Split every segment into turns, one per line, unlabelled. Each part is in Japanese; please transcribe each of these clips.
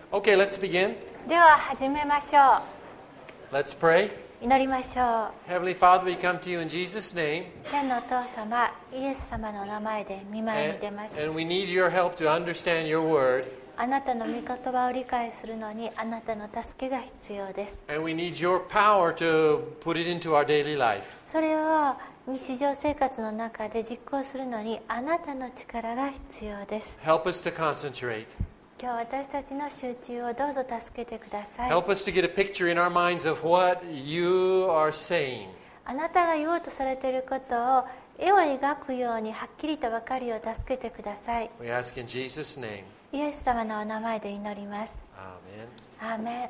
Okay, let's begin.
では始めましょ
Let's pray.
う。祈りましょう。
Heavenly Father, we come to you in Jesus' name,
天のお父様、イエス様の名前で御前に
and,
出ます。
and we need your help to understand your word,
あなたの御言葉を理解するのにあなたの助けが必要です。
and we need your power to put it into our daily life.
それを日常生活の中で実行するのにあなたの力が必要です。
Help us to concentrate.
今日私たちの集中をどうぞ助けてください。
Help us to get a picture in our minds of what you are saying.
あなたが言おうとされていることを絵を描くようにはっきりと分かるよう助けてください。
We ask in Jesus' name.
イエス様のお名前で祈ります。
Amen.
アーメン。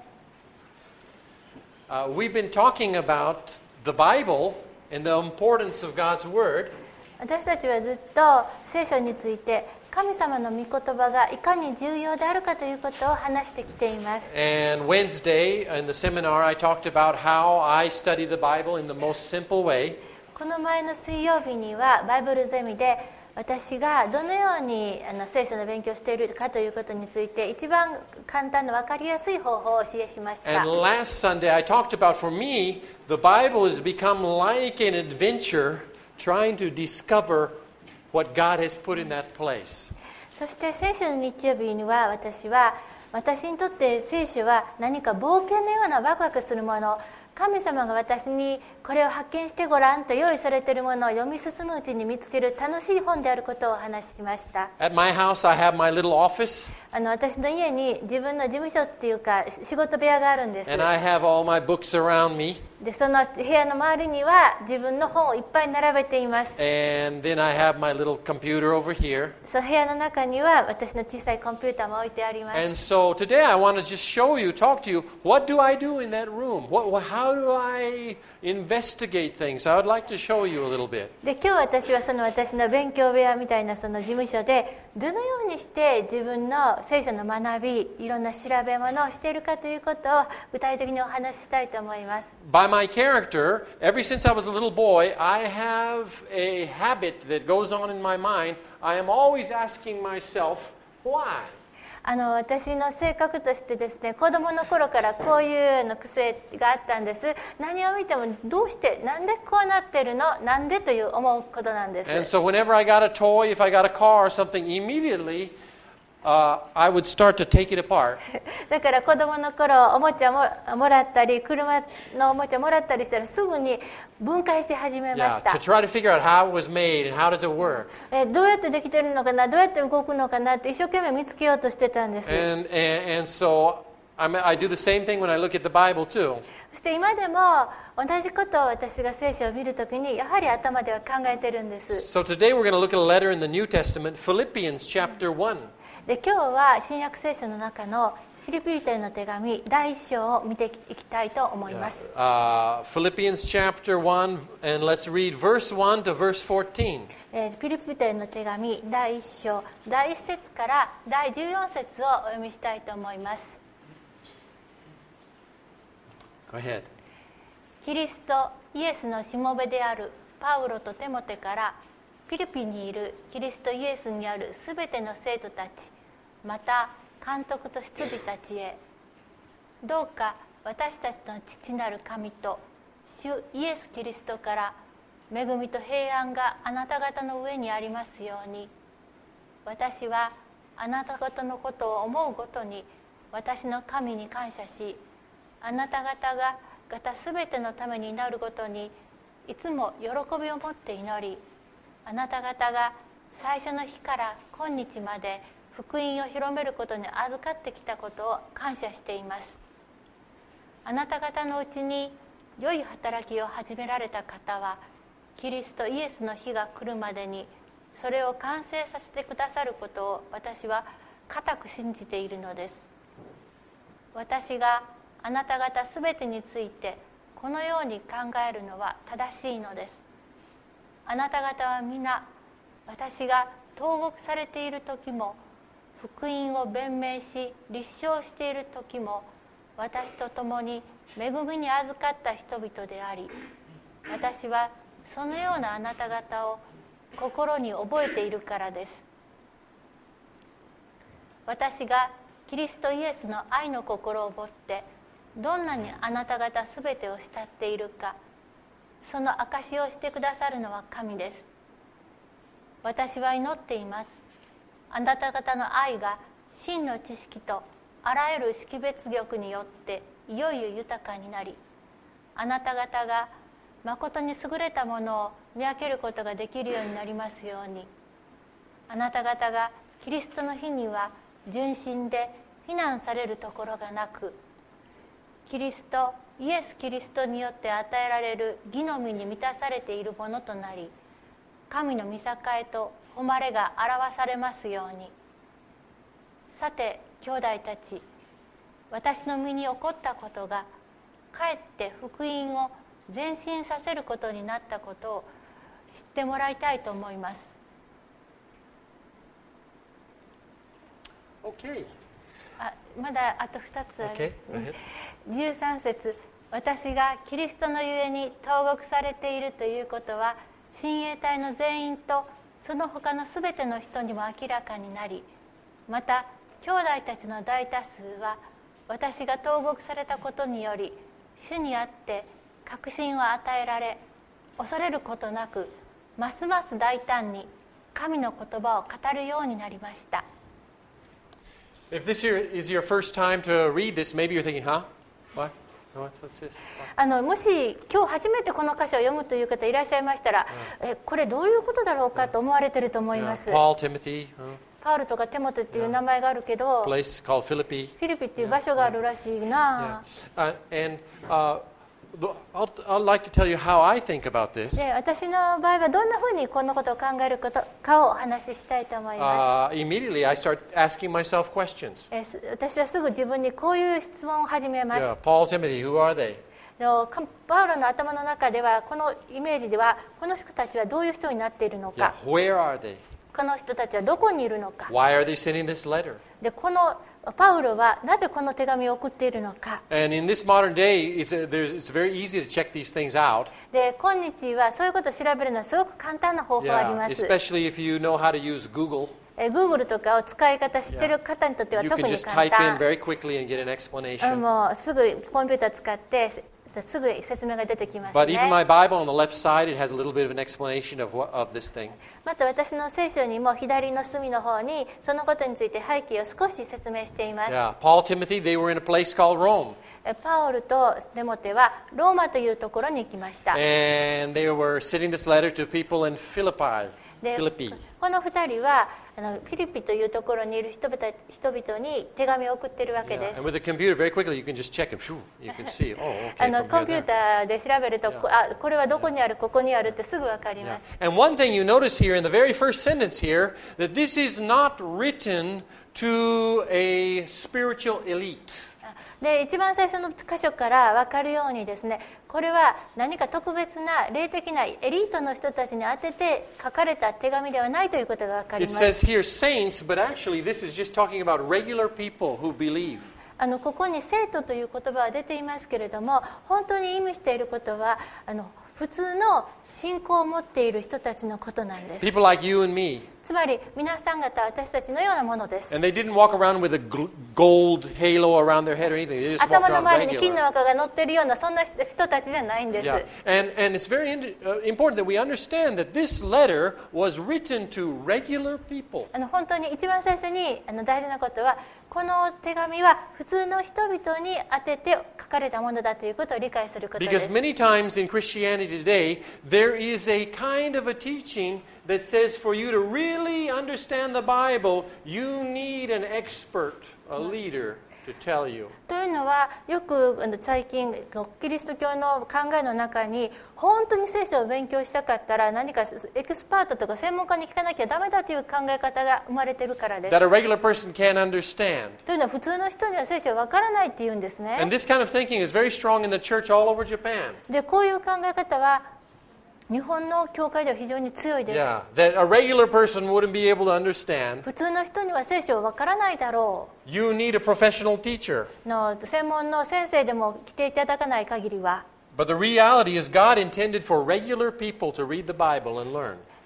We've been talking about the Bible and the importance of God's Word.
私たちはずっと聖書について神様の御言葉がいかに重要であるかということを話してきています。
And Wednesday in the seminar, I talked about how I study the Bible in the most simple way.
この前の水曜日にはバイブルゼミで私がどのように聖書の勉強をしているかということについて一番簡単な分かりやすい方法をお教えしました。
And last Sunday, I talked about, for me, the Bible has become like an adventure trying to discover what God has put in that place.
そして先週の日曜日には私にとって聖書は何か冒険のようなワクワクするもの、神様が私にこれを発見してごらんと用意されているものを読み進むうちに見つける楽しい本であることをお話ししました。
At my house, I have my little office,
私の家に自分の事務所っていうか仕事部屋があるんです。
and I have all my books around me.
でその部屋の周りには自分の本をいっぱい並べています。
And then I have my little computer over here.
その部屋の中には私の小さいコンピューターも置いてあります。
And so today I want to just show you, talk to you, what do I do in that room? How do I investigate things? I would like to show you a little bit.
で今日私はその私の勉強部屋みたいなその事務所でどのようにして自分の聖書の学び、いろんな調べ物をしているかということを具体的にお話ししたいと思います。
By my character, ever since I was a little boy, I have a habit that goes on in my mind. I am always asking myself, why?
私の性格としてですね、子供の頃からこういう癖があったんです。何を見てもどうしてなんでこうなってるのなんでという思うことなんです。
And so whenever I got a toy, if I got a car or something, immediately I would start to take it apart.
だから子供の頃おもちゃもらったり車のおもちゃもらったりしたらすぐに分解し始めま
Yeah,
した。
to try to figure out how it was made and how does it work.
どうやってできてるのかな、どうやって動くのかなって一生懸命見つけようとしてたんです。
And so I do the same thing when I look at the Bible too.
そして今でも同じことを私が聖書を見るときにやはり頭では考えてるんです。
So today we're going to look at a letter in the New Testament, Philippians chapter 1.
で今日は新約聖書の中のフィリピン人の手紙第1章を見ていきたいと思います。
Philippians chapter 1, and let's read verse 1 to verse 14.
フィリピン人の手紙第1章第1節から第14節をお読みしたいと思います。
Go ahead.
キリストイエスのしもべであるパウロとテモテからフィリピンにいるキリストイエスにあるすべての生徒たち、また監督と執事たちへ、どうか私たちの父なる神と主イエス・キリストから恵みと平安があなた方の上にありますように。私はあなた方のことを思うごとに私の神に感謝し、あなた方がすべてのために祈るごとにいつも喜びを持って祈り、あなた方が最初の日から今日まで福音を広めることに預かってきたことを感謝しています。あなた方のうちに良い働きを始められた方はキリストイエスの日が来るまでにそれを完成させてくださることを私は固く信じているのです。私があなた方すべてについてこのように考えるのは正しいのです。あなた方は皆私が投獄されている時も福音を弁明し立証している時も私と共に恵みに預かった人々であり、私はそのようなあなた方を心に覚えているからです。私がキリストイエスの愛の心を持ってどんなにあなた方すべてを慕っているか、その証しをしてくださるのは神です。私は祈っています。あなた方の愛が真の知識とあらゆる識別力によっていよいよ豊かになり、あなた方が誠に優れたものを見分けることができるようになりますように。あなた方がキリストの日には純真で非難されるところがなく、イエス・キリストによって与えられる義の実に満たされているものとなり、神の御栄えと誉れが表されますように。さて兄弟たち、私の身に起こったことがかえって福音を前進させることになったことを知ってもらいたいと思います。
Okay.
まだあと2つある。
Okay, go ahead.
13節、私がキリストのゆえに投獄されているということは親衛隊の全員とその他のすべての人にも明らかになり、また兄弟たちの大多数は私が投獄されたことにより主にあって確信を与えられ、恐れることなくますます大胆に神の言葉を語るようになりました。
If this is your first time to read this, maybe you're thinking, huh? What? What's this?
もし今日初めてこの箇所を読むという方いらっしゃいましたら、これどういうことだろうかと思われていると思います。
Paul, Timothy,
パウルとかテモテっていう名前があるけど、
place called Philippi.
フィリピっていう場所があるらしいな。
I'd like to tell you how I think about this.
で、私の場合はどんなふうにこのことを考えることかをお話ししたいと思います。
Immediately, I start asking myself questions.
私はすぐ自分にこういう質問を始めます。
Yeah, Paul, Timothy, who are they?
パウロの頭の中ではこのイメージではこの人たちはどういう人になっているのか、
Where are they?
この人たちはどこにいるのか、
Why are they sending this letter?
でこのパウロはなぜこの手紙を送っているのか。
And in this modern day, it's very easy to check these things out.
で今日はそういうことを調べるのはすごく簡単な方法がありま
Yeah,
す。
especially if you know how to use Google.
Google とかを使い方知ってる方にとっては
You
特
can
に
just
簡
type in
単。
very quickly and get an explanation.
もうすぐコンピューター使ってすぐ説明が出てきます
But even
ね。
my Bible on the left side, it has a little bit of an explanation of this thing.
また私の聖書にも左の隅の方にそのことについて背景を少し説明しています。
Yeah, Paul, Timothy, they were in a place called Rome.
パウルとテモテはローマというところに行きました。
And they were sending this letter to people in Philippi.
で
Philippi.
この2人はフィリピというところにいる人々に手紙を送っているわけ
Yeah.
です。
And with a computer, very quickly, you can just check it. You can see, oh, okay, from
コンピュ
here
ータ
there.
ーで調べると、これはどこにある、ここにあるってすぐ分かりま
Yeah.
す。
And one thing you notice here in the very first sentence here, that this is not written to a spiritual elite.
で一番最初の箇所から分かるようにですね、これは何か特別な霊的なエリートの人たちに宛てて書かれた手紙ではないということが分かり
It
ます。
says here saints, but actually this is just talking about regular people who believe.
ここに生徒という言葉は出ていますけれども、本当に意味していることは普通の信仰を持っている人たちのことなんです。
People like you and me.
つまり皆さん方、私たちのようなものです。
And they didn't walk around with a gold halo around their head or anything. They just walked
頭の
around
周りに金の
regular.
輪が乗っているようなそんな人たちじゃないんです。
Yeah. And it's very important that we understand that this letter was written to regular people.
本当に一番最初に大事なことは、この手紙は普通の人々に宛てて書かれたものだということを理解することで
Because
す。
many times in Christianity today, there is a kind of a teaching that says for you to really understand the Bible, you need an expert, a leader, to tell you.
というのは、よく最近キリスト教の考えの中に、本当に聖書を勉強したかったら何かエキスパートとか専門家に聞かなきゃダメだという考え方が生まれているからです。
That a regular person can't understand.
というのは、普通の人には聖書は分からないっていうんですね。
And this kind of thinking is very strong in the church all over Japan.
でこういう考え方は日本の教会では非常に強いです。
Yeah, that a regular person wouldn't be able to understand.
普通の人には聖書を分からないだろ
You need a professional teacher.
う専門の先生でも来ていただかない限りは。
But the reality is God intended for regular people to read the Bible and learn.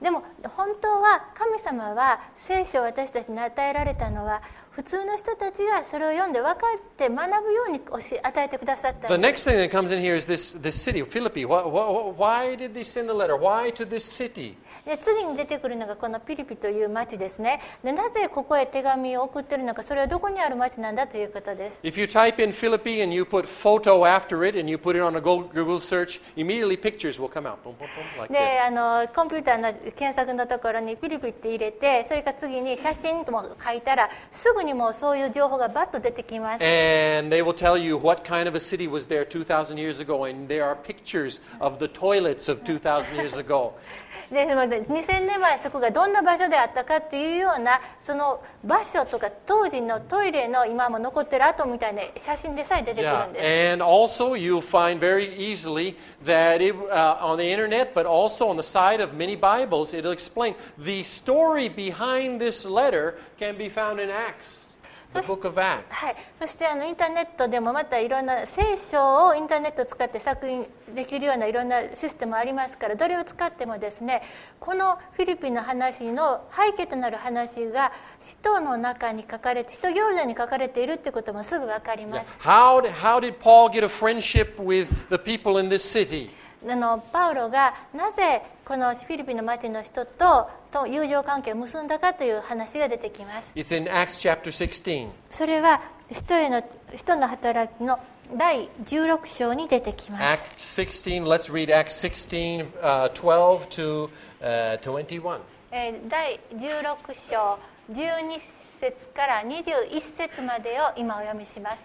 でも本当は神様は聖書を私たちに与えられたのは普通の人たちがそれを読んで分かって学ぶように与えてくださった
The
んです。
next thing that comes in here is this city, Philippi. Why did they send the letter? Why to this city?
で次に出てくるのがこのピリピという町ですね。でなぜここへ手紙を送っているのか、それはどこにある町なんだということです。
If you type in Philippi and you put photo after it and you put it on a Google search, immediately pictures will come out. Boom, boom, boom, like
で
this.
コンピューターの検索のところにピリピって入れて、それから次に写真も書いたらすぐにもうそういう情報がバッと出てきます。
And they will tell you what kind of a city was there 2,000 years ago, and there are pictures of the toilets of 2,000 years ago.
で2000年前そこがどんな場所であったかっていうようなその場所とか当時のトイレの今も残ってる跡みたいな写真でさえ出てくるんです。
And also you'll find very easily that on the internet, but also on the side of many Bibles, it'll explain the story behind this letter can be found in Acts, the book of Acts.
はい、そしてインターネットでもまたいろんな聖書をインターネットを使って作品できるようないろんなシステムありますから、どれを使ってもですね、このフィリピンの話の背景となる話が使徒の中に書かれて、使徒行伝に書かれているってこともすぐ分かります。
How did Paul get a friendship with the people in this city?
パウロがなぜこのフィリピンの町の人と友情関係を結んだかという話が出てきます。
It's in Acts chapter 16.
それは使徒の働きの第16章に出てきます。
Acts 16, let's read Acts 16, 12 to 21.
第16章12節から21節までを今お読みします。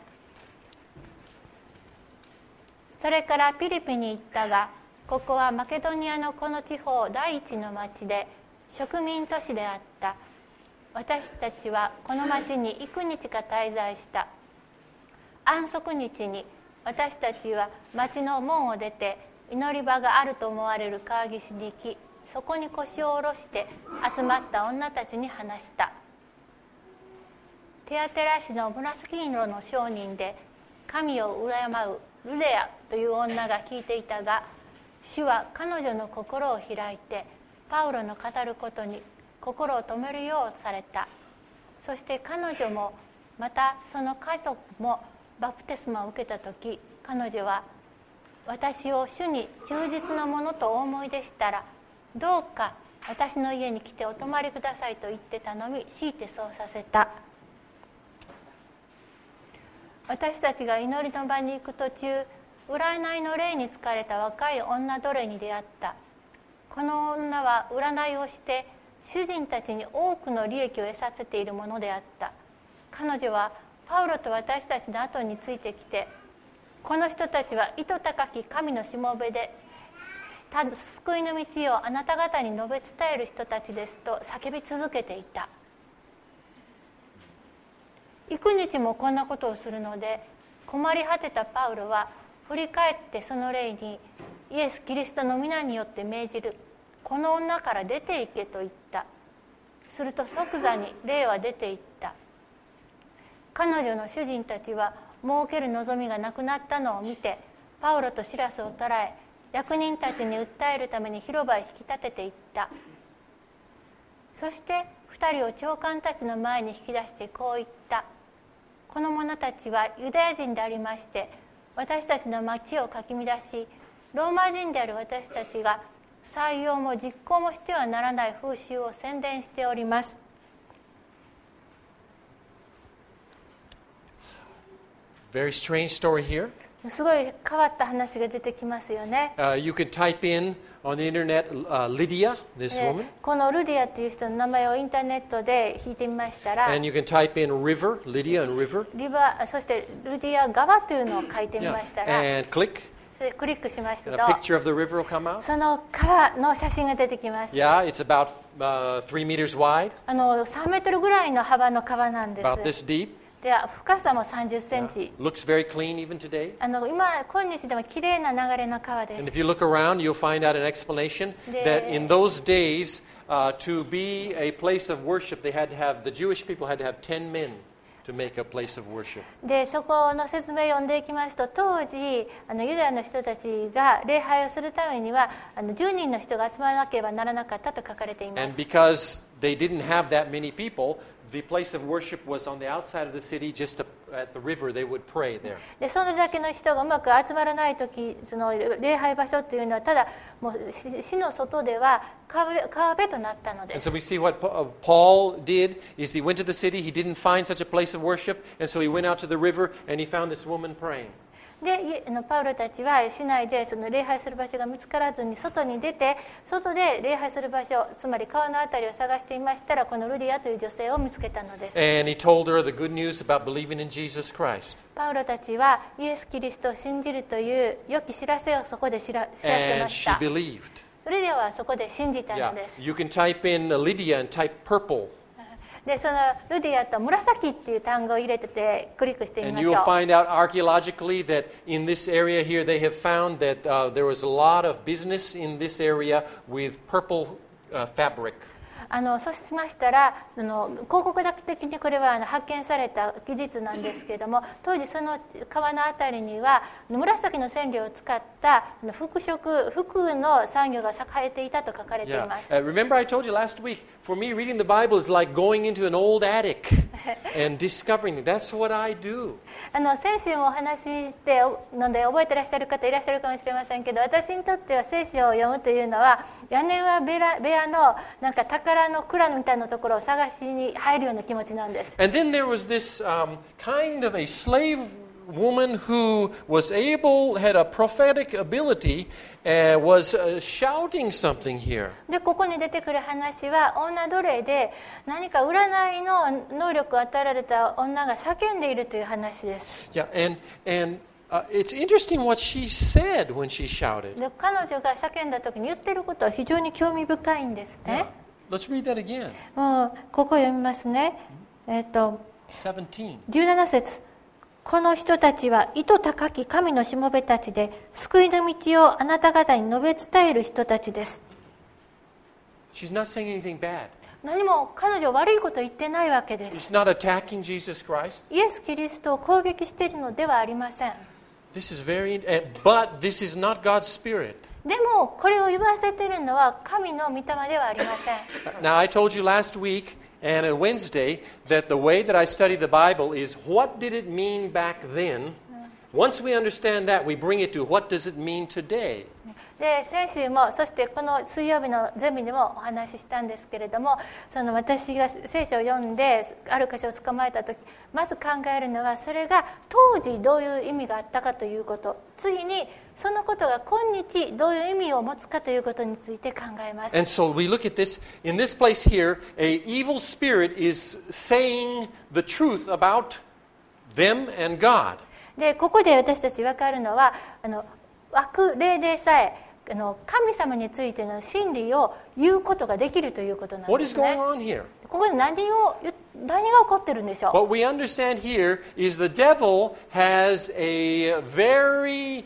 それからピリピに行ったが、ここはマケドニアのこの地方第一の町で植民都市であった。私たちはこの町に幾日か滞在した。安息日に私たちは町の門を出て祈り場があると思われる川岸に行き、そこに腰を下ろして集まった女たちに話した。テアテラ市の紫色の商人で神を敬うルレアという女が聞いていたが、主は彼女の心を開いてパウロの語ることに心を止めるようされた。そして彼女もまたその家族もバプテスマを受けたとき、彼女は私を主に忠実なものとお思いでしたら、どうか私の家に来てお泊まりくださいと言って頼み、強いてそうさせた。私たちが祈りの場に行く途中、占いの霊に疲れた若い女奴隷に出会った。この女は占いをして主人たちに多くの利益を得させているものであった。彼女はパウロと私たちの後についてきて、この人たちは意図高き神のしもべで、救いの道をあなた方に述べ伝える人たちですと叫び続けていた。幾日もこんなことをするので困り果てたパウロは振り返ってその霊にイエス・キリストの皆によって命じる。この女から出て行けと言った。すると即座に霊は出て行った。彼女の主人たちは儲ける望みがなくなったのを見て、パウロとシラスを捕らえ、役人たちに訴えるために広場へ引き立てていった。そして2人を長官たちの前に引き出してこう言った。この者たちはユダヤ人でありまして、私たちの町をかき乱し、ローマ人である私たちが採用も実行もしてはならない風習を宣伝しております。
Very strange story here.
すごい変わった話が出てきますよね。
You could type in on the internet Lydia, this woman.
このルディアという人の名前をインターネットで引いてみましたら、
And you can type in river, Lydia and river.
リバー、そしてルディア川というのを書いてみましたら、
And click,
それクリックしますと
and a picture of the river will come out.
その川の写真が出てきます。
Yeah, it's about 3 meters wide,
3メートルぐらいの幅の川なんです。
about this deep.
で深さも30センチ。
Looks very clean even today.
今日でもきれいな流れの川で
And
す。
if you look around, you'll find out an explanation that in those days, to be a place of worship, they had to have, the Jewish people had to have 10 men to make a place of worship.
でそこの説明を読んでいきますと、当時ユダヤの人たちが礼拝をするためには10人の人が集まらなければならなかったと書かれていま
And
す。
because they didn't have that many people, the place of worship was on the outside of the city, just at the river. They would pray there.
でそれだけの人がうまく集まらないとき、その礼拝場所っていうのはただもう市の外では川辺となったので
And
す。
so we see what Paul did is he went to the city, he didn't find such a place of worship, and so he went out to the river and he found this woman praying.
でパウロたちは市内でその礼拝する場所が見つからずに外に出て、外で礼拝する場所、つまり川のあたりを探していましたら、このルディアという女性を見つけたのです。
And he told her the good news about believing in Jesus Christ.
パウロたちはイエス・キリストを信じるという良き知らせをそこで知らせ
And
まし
she
た。
believed.
ルディアはそこで信じた
Yeah.
のです。
You can type in Lydia and type purple.
でそのルディアと紫っていう単語を入れててクリックしてみ
And
ましょ
you'll
う。
find out archaeologically that in this area here they have found that there was a lot of business in this area with purple fabric.
そうしましたら広告的にこれは発見された技術なんですけれども、当時その川のあたりには紫の染料を使った服の産業が栄えていたと書かれてい
Yeah.
ます。
Remember I told you last week, for me reading the Bible is like going into an old attic and discovering it. That's what I do.
先週もお話ししてので覚えてらっしゃる方いらっしゃるかもしれませんけど、私にとっては聖書を読むというのは屋根裏部屋のなんか宝の蔵みたいなところを探しに入るような気持ちなんです。
And then there was this kind of a slave woman who was able, had a prophetic ability, was shouting something here.
でここに出てくる話は女奴隷で、何か占いの能力を与えられた女が叫んでいるという話です。
Yeah, and it's interesting what she said when she shouted.
で彼女が叫んだ時に言ってることは非常に興味深いんですね。
Yeah. Let's read that again.
もうここ読みますね。
17.
17節。この人たちは意図高き神のしもべたちで、救いの道をあなた方に述べ伝える人たちです。
She's not saying anything bad.
何も彼女悪いこと言ってないわけです。
She's not attacking Jesus Christ.
イエス・キリストを攻撃しているのではありません。
This is but this is not God's Spirit.
でもこれを言わせているのは神の御霊ではありません。
Now, I told you last week and on Wednesday that the way that I study the Bible is what did it mean back then? Once we understand that, we bring it to what does it mean today?
で先週も、そしてこの水曜日のゼミでもお話ししたんですけれども、その私が聖書を読んである箇所を捕まえた時、まず考えるのはそれが当時どういう意味があったかということ、次にそのことが今日どういう意味を持つかということについて考えます。
And so we look at this. In this place here, an evil spirit is saying the truth about them and God.
でここで私たち分かるのは、悪霊でさえ神様についての真理を言うことができるということなん
What
で
is
すね。
going on here?
ここで何が起こってるんでしょう。
What we understand here is the devil has a very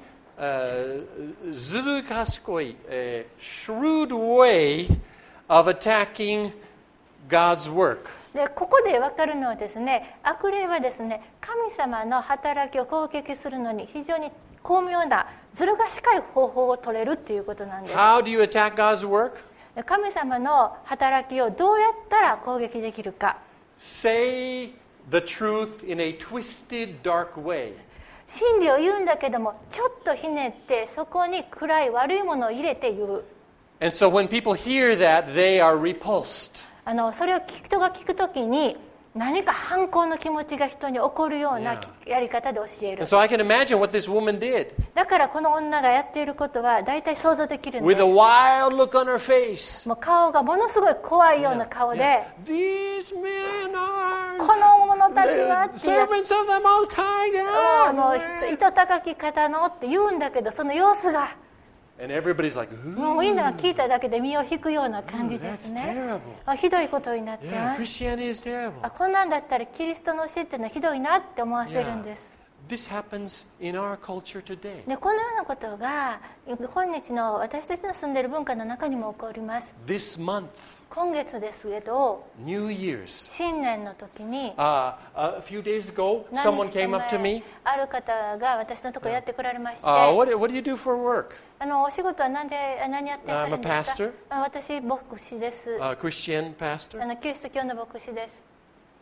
zurukashikoi, shrewd way of attacking God's work.
でここで分かるのはですね、悪霊はですね、神様の働きを攻撃するのに非常に巧妙なずる賢い方法を取れるっていうことなんです。
How do you attack God's work?
神様の働きをどうやったら攻撃できるか。
Say the truth in a twisted, dark way.
真理を言うんだけども、ちょっとひねってそこに暗い悪いものを入れて言う。
And so when people hear that, they are repulsed.
それを人が聞くときに何か反抗の気持ちが人に起こるようなやり方で教える。
And so I can imagine what this woman did.
だからこの女がやっていることは大体想像できるんで
With
す。
a wild look on her face.
もう顔がものすごい怖いような顔で、
These men are
この者たちはっていう
servants of the Most High
もう
God.
糸高き方のって言うんだけど、その様子が
And everybody's like, "Ooh,
もうみんなが聞いただけで身を引くような感じで
that's
すね。
terrible.
ひどいことになって
Yeah,
ます。
Christianity is terrible."
こんなんだったらキリストの教えっていうのはひどいなって思わせるんです。
This happens in our culture today.
でこのようなことが今日の私たちの住んでいる文化の中にも起こります。
This month,
今月ですけど、
New Year's.
新年の時に
A few days ago,
何
someone
日か
came up to
前
me.
ある方が私のところやってこられまして、
What do you do for work?
お仕事は何やってはるんですか？
I'm a pastor.
私牧師です。
Christian pastor.
キリスト教の牧師です。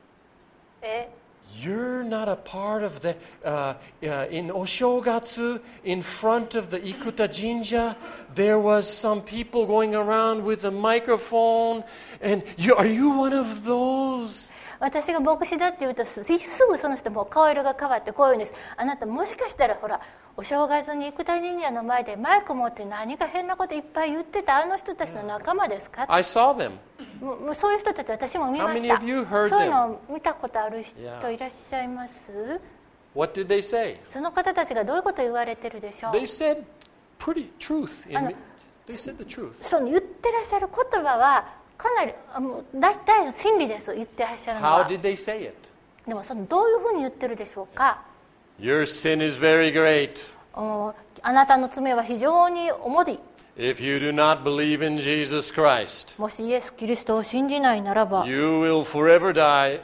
You're not a part of the in Oshogatsu, in front of the Ikuta Jinja, there was some people going around with a microphone, and are you one of those?
私が牧師だって言うとすぐその人も顔色が変わってこう言うんです。あなたもしかしたらほらお正月に生田神社の前でマイク持って何か変なこといっぱい言ってたあの人たちの仲間ですか？
I saw them.
そういう人たち私も見ました。
How many of you heard them?
そういうのを見たことある人いらっしゃいます？
What did they say?
その方たちがどういうことを言われてるでしょう？
They said pretty truth. They said the truth.
そう言ってらっしゃる言葉はかなり大体の真理です。言ってらっしゃるのは。
How did they say it?
でもどういうふうに言ってるでしょうか？
Your sin is very great.
あなたの罪は非常に重い。
If you do not believe in Jesus Christ,
もしイエス・キリストを信じないならば、
you will forever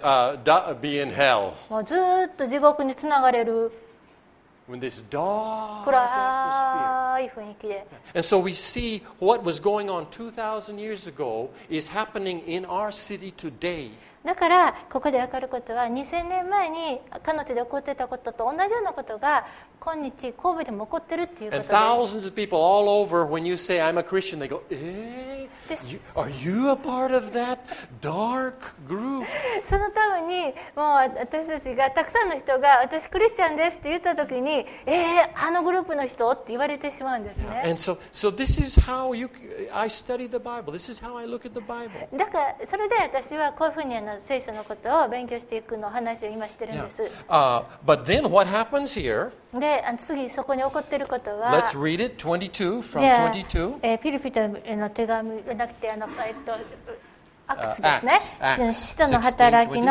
be in hell.
もうずっと地獄につながれる
When this dark atmosphere.
暗い雰囲気で。
And so we see what was going on 2,000 years ago is happening in our city today.
だからここで分かることは2000年前に彼女で起こってたことと同じようなことが今日神戸でも起こってるっていうこ
And
とで
thousands of people all over, when you say, I'm a Christian, they go, are you a part of that dark group?
そのためにもう私たちがたくさんの人が私クリスチャンですって言った時にあのグループの人って言われてしまうんですね。
And so this is how I study the Bible. This is how I look at the Bible.
だからそれで私はこういうふうに聖書のことを勉強していくの話を今してるんです。
But then what happens here?
で次そこに起こっていることは
Let's read it, 22 from 22.
ピリピトへの手紙じゃなくてアクツですね。使徒の働きの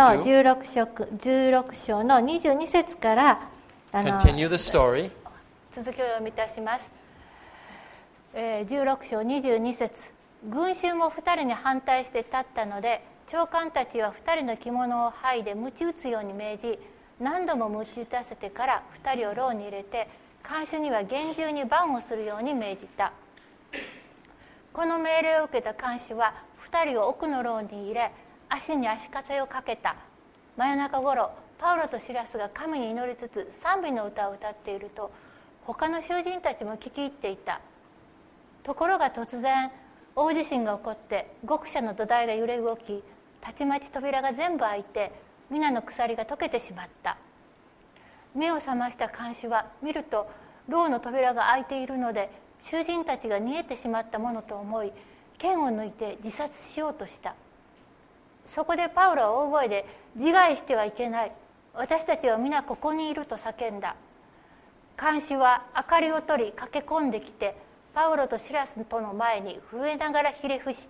16章の22節から
Continue the story.
続きを読みいたします。16章22節、群衆も2人に反対して立ったので長官たちは2人の着物を剥いで鞭打つように命じ、何度も鞭打たせてから2人を牢に入れて、看守には厳重に番をするように命じた。この命令を受けた看守は2人を奥の牢に入れ、足に足かせをかけた。真夜中ごろ、パウロとシラスが神に祈りつつ賛美の歌を歌っていると、他の囚人たちも聞き入っていた。ところが突然大地震が起こって、獄舎の土台が揺れ動き、たちまち扉が全部開いて、皆の鎖が解けてしまった。目を覚ました看守は見ると牢の扉が開いているので、囚人たちが逃げてしまったものと思い、剣を抜いて自殺しようとした。そこでパウロは大声で、自害してはいけない、私たちは皆ここにいると叫んだ。看守は明かりを取り駆け込んできて、パウロとシラスとの前に震えながらひれ伏した。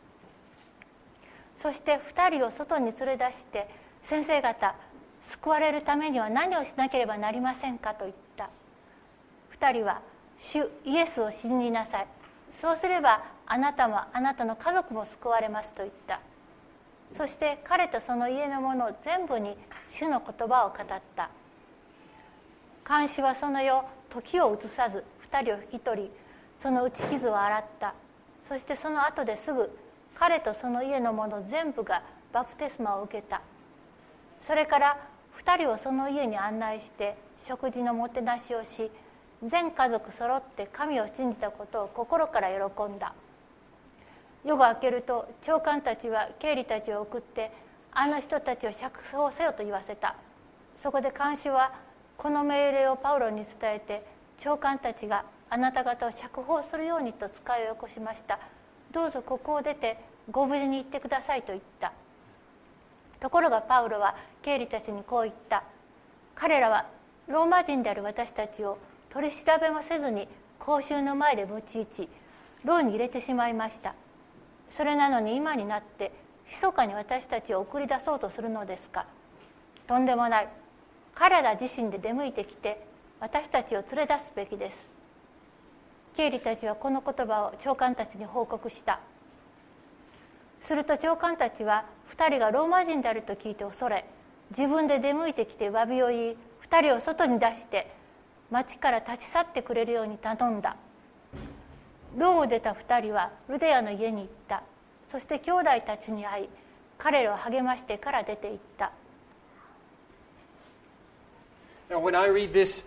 そして2人を外に連れ出して、先生方、救われるためには何をしなければなりませんかと言った。2人は、主イエスを信じなさい。そうすればあなたもあなたの家族も救われますと言った。そして彼とその家の者全部に主の言葉を語った。看守はその夜、時を移さず2人を引き取り、その打ち傷を洗った。そしてその後ですぐ彼とその家の者全部がバプテスマを受けた。それから2人をその家に案内して食事のもてなしをし、全家族揃って神を信じたことを心から喜んだ。夜が明けると長官たちは経理たちを送って、あの人たちを釈放せよと言わせた。そこで看守はこの命令をパウロに伝えて、長官たちがあなた方を釈放するようにと使いをよこしました。どうぞここを出てご無事に行ってくださいと言った。ところがパウロは経理たちにこう言った。彼らはローマ人である私たちを取り調べもせずに公衆の前で鞭打ち、牢に入れてしまいました。それなのに今になって密かに私たちを送り出そうとするのですか。とんでもない。 彼ら自身で出向いてきて私たちを連れ出すべきです。経理たちはこの言葉を長官たちに報告した。すると長官たちは2人がローマ人であると聞いて恐れ、自分で出向いてきて詫びを言い、2人を外に出して町から立ち去ってくれるように頼んだ。牢を出た2人はルデアの家に行った。そして兄弟たちに会い、彼らを励ましてから出て行った。
Now, when I read this,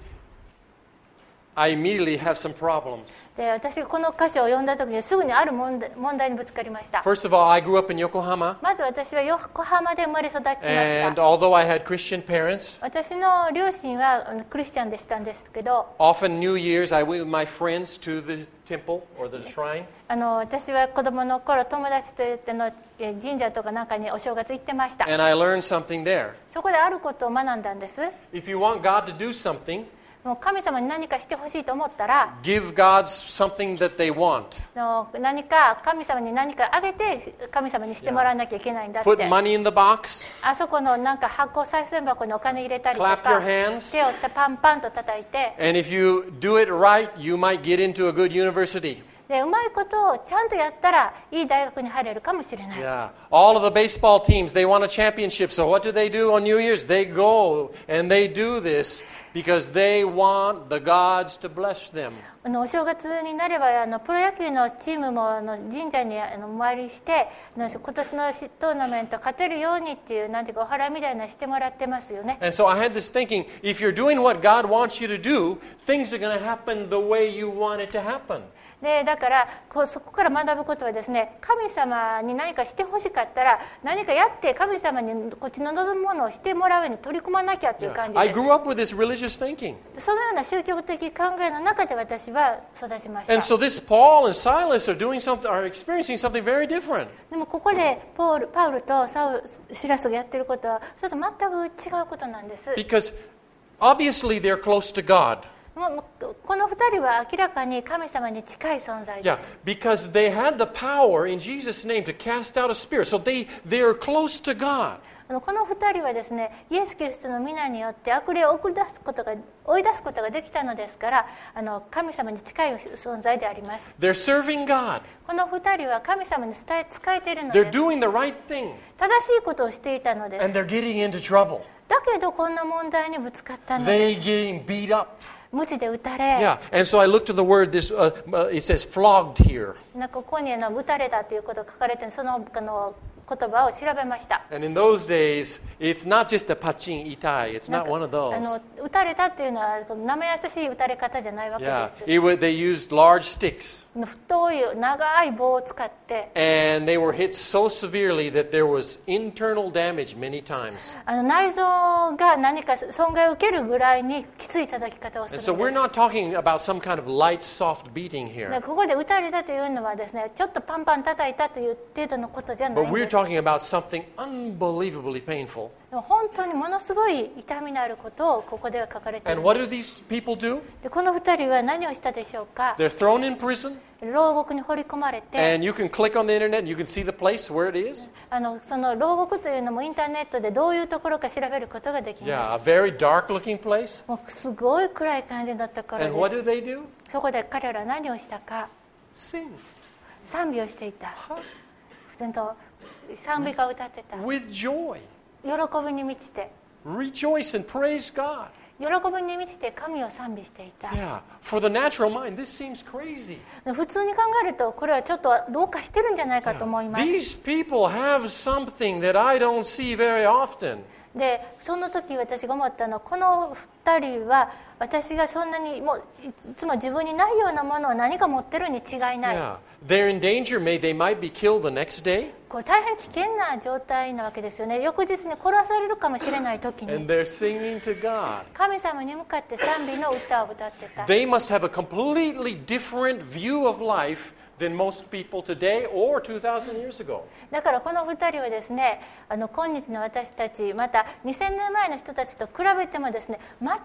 I immediately have some problems.
で、私がこの箇所を読んだ時にすぐにある問題にぶつかりました。
First of all, I grew up in Yokohama.
まず私は横浜で生まれ育ちました。
And although I had Christian parents,
私の両親はクリスチャンでしたんですけど、
often New Year's I went with my friends to the temple or the shrine.
私は子供の頃友達といっての神社とかなんかにお正月行ってました。
And I learned something there.
そこであることを学んだんです。
If you want God to do something,
もう神様に何かしてほしいと思ったら、
give God something that they want.
何か神様に何かあげて神様にしてもらわなきゃいけないんだって。
Put money in the box,
あそこのなんか発行賽銭箱にお金入れたりと
clap
か
your hands,
手をパンパンと叩いて、
and if you do it right, you might get into a good university.
でうまいことをちゃんとやったらいい大学に入れるかもしれない。
Yeah. All of the baseball teams, they won a championship. So what do they do on New Year's? They go and they do this because they want the gods to bless them.
お正月になればプロ野球のチームも神社にお参りして今年のトーナメント勝てるようにっていうなんていうかお祓いみたいなしてもらってますよね。
And so I had this thinking, if you're doing what God wants you to do, things are going to happen the way you want it to happen.
でだからそこから学ぶことはですね、神様に何かしてほしかったら何かやって神様にこっちの望むものをしてもらうように取り組まなきゃっていう感じ
I
です。
grew up with this religious thinking.
そのような宗教的考えの中で私は育ちました。
And so this Paul and Silas are experiencing something very different.
でもここでパウルとシラスがやってることはそれと全く違うことなんです。
Because obviously they're close to God.
もうこの2人は明らかに神様に近い存在で
Yeah,
す。
because they had the power in Jesus' name to cast out a spirit. So they're close to God.
この2人はですね、イエス・キリストの皆によって悪霊を追い出すことができたのですから神様に近い存在であります。
They're serving God.
この2人は神様に仕えているので
They're doing the right thing.
正しいことをしていたので
And
す。
they're getting into trouble.
だけどこんな問題にぶつかったので
They're getting beat up.
鞭で打たれ、
Yeah, and so I looked at the word, it says flogged here.
ここに打たれたということが書かれているその言葉を調べました。
And in those days, it's not just a pachin itai. It's not one of those.
打たれたっていうのは生優しい打たれ方じゃないわけ
Yeah,
です。
they used large sticks.
太い長い棒を使って
And they were hit so severely that there was internal damage many times.
内臓が何か損害を受けるぐらいにきつい叩き方をす
And
る
so
んで
we're
す。
not talking about some kind of light, soft beating here.
ここで打たれたというのはですね、ちょっとパンパン叩いたという程度のことじゃない
But
ん
we're
です。
talking about something unbelievably painful.
でも本当にものすごい痛みのあることをここでは書かれてい
And
る。
what do these people do?
でこの2人は何をしたでしょうか。
They're thrown in prison,
牢獄に放り込まれて、
and you can click on the internet and you can see the place where it is.
その牢獄というのもインターネットでどういうところか調べることができ
Yeah,
ま
a very dark looking place.
す。もうすごい暗い感じのところ
And what
で
do
す。
they do?
そこで彼らは何をしたか、
Sing
賛美をしていた。普通と賛美歌を歌ってた。
with joy.
喜びに満ちて、
Rejoice and praise God.
喜びに満ちて神を賛美していた。
Yeah, for the natural mind, this seems crazy.
普通に考えるとこれはちょっとどうかしてるんじゃないかと思います。
These people have something that I don't see very often.
でその時私が思ったのは、この2人は私がそんなにもういつも自分にないようなものを何か持ってるに違いない。
Yeah, they're in danger. They might be killed the next day.
これ大変危険な状態なわけですよね。翌日に殺されるかもしれない時
And
に
they're singing to God.
神様に向かって賛美の歌を歌ってた。
They must have a completely different view of life than most people today or 2,000 years ago.
だからこの2人はですね、今日の私たち、また2000年前の人たちと比べてもですね、全く違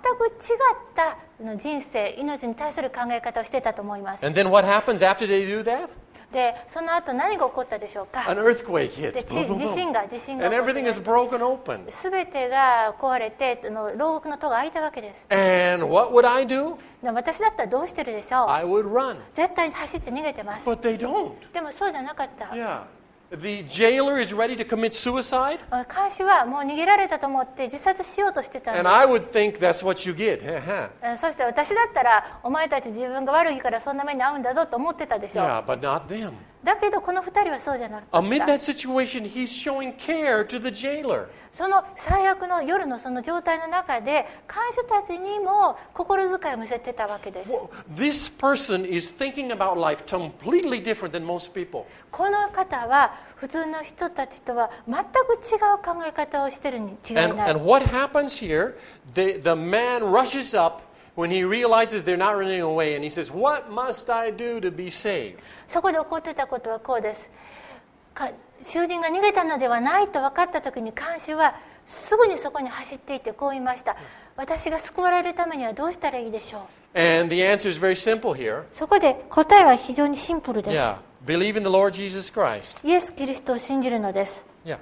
った人生、命に対する考え方をしていたと思います。
And then what happens after they do that?
でその後何が起こったでしょうか。
An earthquake
で
hits. Boom, boom,
地震
boom.
が
And
起こっ
everything is
て
broken open.
全てが壊れて牢獄の戸が開いたわけです。
And what would I do?
で私だったらどうしてるでしょう。
I would run.
絶対に走って逃げてます。
But they don't.
でもそうじゃなかった。
Yeah. The jailer is ready to commit suicide.
看守はもう逃げられたと思って自殺しようとしてたんで
And I would think that's what you get.
す。そして私だったらお前たち自分が悪いからそんな目に遭うんだぞと思ってたでしょう。
Yeah, but not them.
だけどこの2人はそうじゃなかっ
Amid
た。
that situation, he's showing care to the jailer.
その最悪の夜のその状態の中で看守たちにも心遣いを見せてたわけです。
Well, this person is thinking about life completely different than most people.
この方は普通の人たちとは全く違う考え方をしているに違いない。
And what happens here, the man rushes up when he realizes they're not running away, and he says, "What must I do to be saved?"
そこで起こってたことはこうです。囚人が逃げたのではないと分かった時に看守はすぐにそこに走っていってこう言いました。私が救われるためにはどうしたらいいでしょう。
And the answer is very simple here.
そこで答えは非常にシンプルです。
Yeah, believe in the Lord Jesus Christ.
イエス・キリストを信じるのです。
Yeah.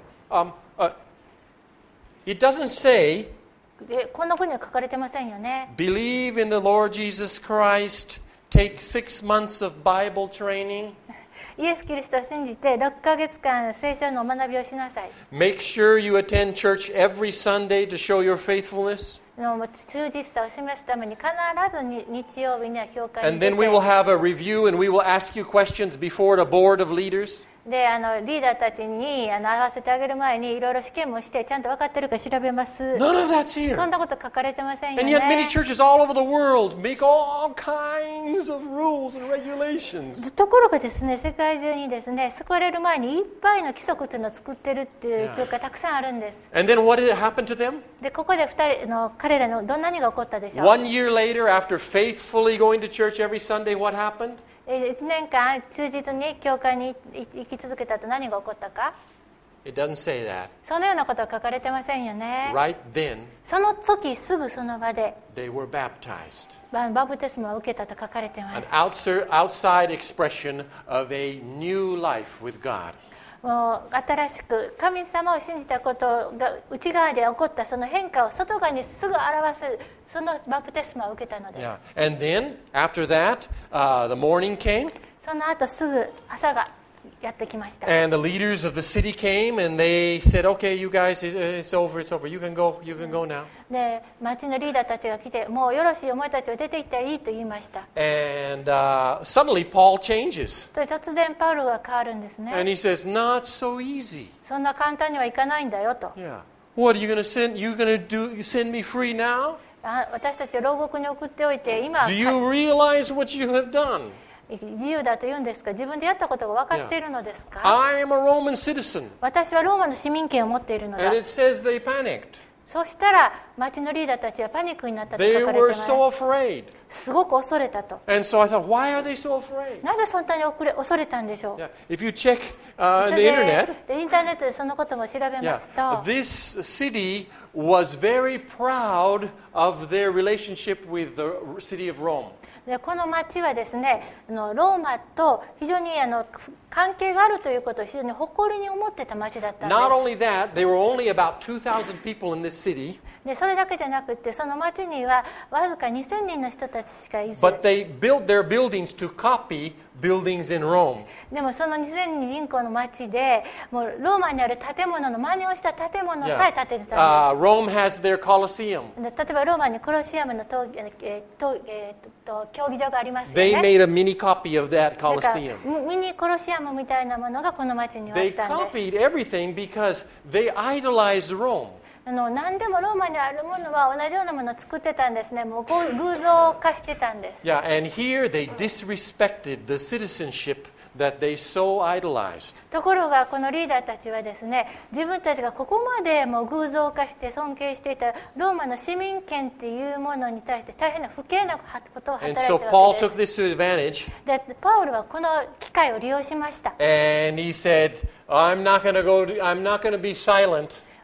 It doesn't say
でこんなふうには書かれてませんよね。
believe in the Lord Jesus Christ, take 6 months of Bible training,
イエス・キリストを信じて6ヶ月間聖書の学びをしなさい。
make sure you attend church every Sunday to show your faithfulness,
忠実さを示すために必ずに日曜日には教会に
and
出
then we will
て
have a review and we will ask you questions before the board of leaders.
でリーダーたちに合わせてあげる前にいろいろ試験もしてちゃんと分かってるか調べます。
None of that's
そ
here.
んなこと書かれてませんよ
And yet many
ね。
churches all over the world make all kinds of rules and regulations.
ところがですね、世界中にですね、救われる前にいっぱいの規則というのを作ってるっていう教会たくさんあるんです。
And then what did it happen to them?
でここで彼らの何が起こったでしょう。
1 year later, after faithfully going to church every Sunday, what happened?
1年間忠実に教会に生き続けたと何が起こったか。
It doesn't say that.
そのようなことは書かれてませんよね。
Right then,
その時すぐその場で
they were baptized.
バプテスマを受けたと書かれてま
An
す。
outside expression of a new life with God.
もう新しく神様を信じたことが内側で起こったその変化を外側にすぐ表すそのバプテスマを受けたのです。
Yeah. And then, after that, the morning came,
その後すぐ朝がやってきました。
and the leaders of the city came, and they said, "Okay, you guys, it's over. It's over. You can go now."
で町のリーダーたちが来て、もうよろしい、お前たちは出て行ったらいいと言いました。
And suddenly, Paul changes,
で突然パウロが変わるんですね。
and he says, "Not so easy."
そんな簡単にはいかないんだよと。
Yeah. What are you going to send? You send me free now?
私たちを牢獄に送っておいて今
Do you realize what you have done?
自由だと言うんですか。自分でやったことが分かっているのですか。
I am a Roman citizen.
私はローマの市民権を持っているのだ。
And it says they panicked.
そしたら町のリーダーたちはパニックになったと
They
書かれ
were
てます。
so afraid.
すごく恐れたと。
And so I thought, why are they so afraid?
なぜそんなに恐れたんでしょう。
Yeah. If you check
そ
the
れ
internet,
でインターネットでそのことも調べま
yeah,
すと、
this city was very proud of their relationship with the city of Rome.
でこの町はですね、ローマと非常に関係があるということを非常に誇りに思ってた町だったんで
Not
す。
only that, there were only about 2,000 people in this city,
でそれだけじゃなくて、その町にはわずか2000人の人たちしかいず、
but they built their buildings to copy buildings in Rome.
でもその2000人口の町でもうローマにある建物の真似をした建物さえ建ててたんです。
Rome has their Colosseum.
で例えばローマにコロシアムの競技場がありますよ
They
ね。
made a mini copy of that
だから
Colosseum.
ミニコロシアムみたいなものがこの町にはあっ
They
たんで、
copied everything because they idolized Rome.
何でもローマにあるものは同じようなものを作ってたんですね。もう偶像化してたんです。
Yeah, and here they disrespected the citizenship that they so idolized.
ところがこのリーダーたちはですね、自分たちがここまでもう偶像化して尊敬していたローマの市民権っていうものに対して大変な不敬なことを働い
And
て
so
いた
Paul
わけ
took
です。
this to advantage,
でパウロはこの機会を利用しました。
and he said, I'm not going to be silent.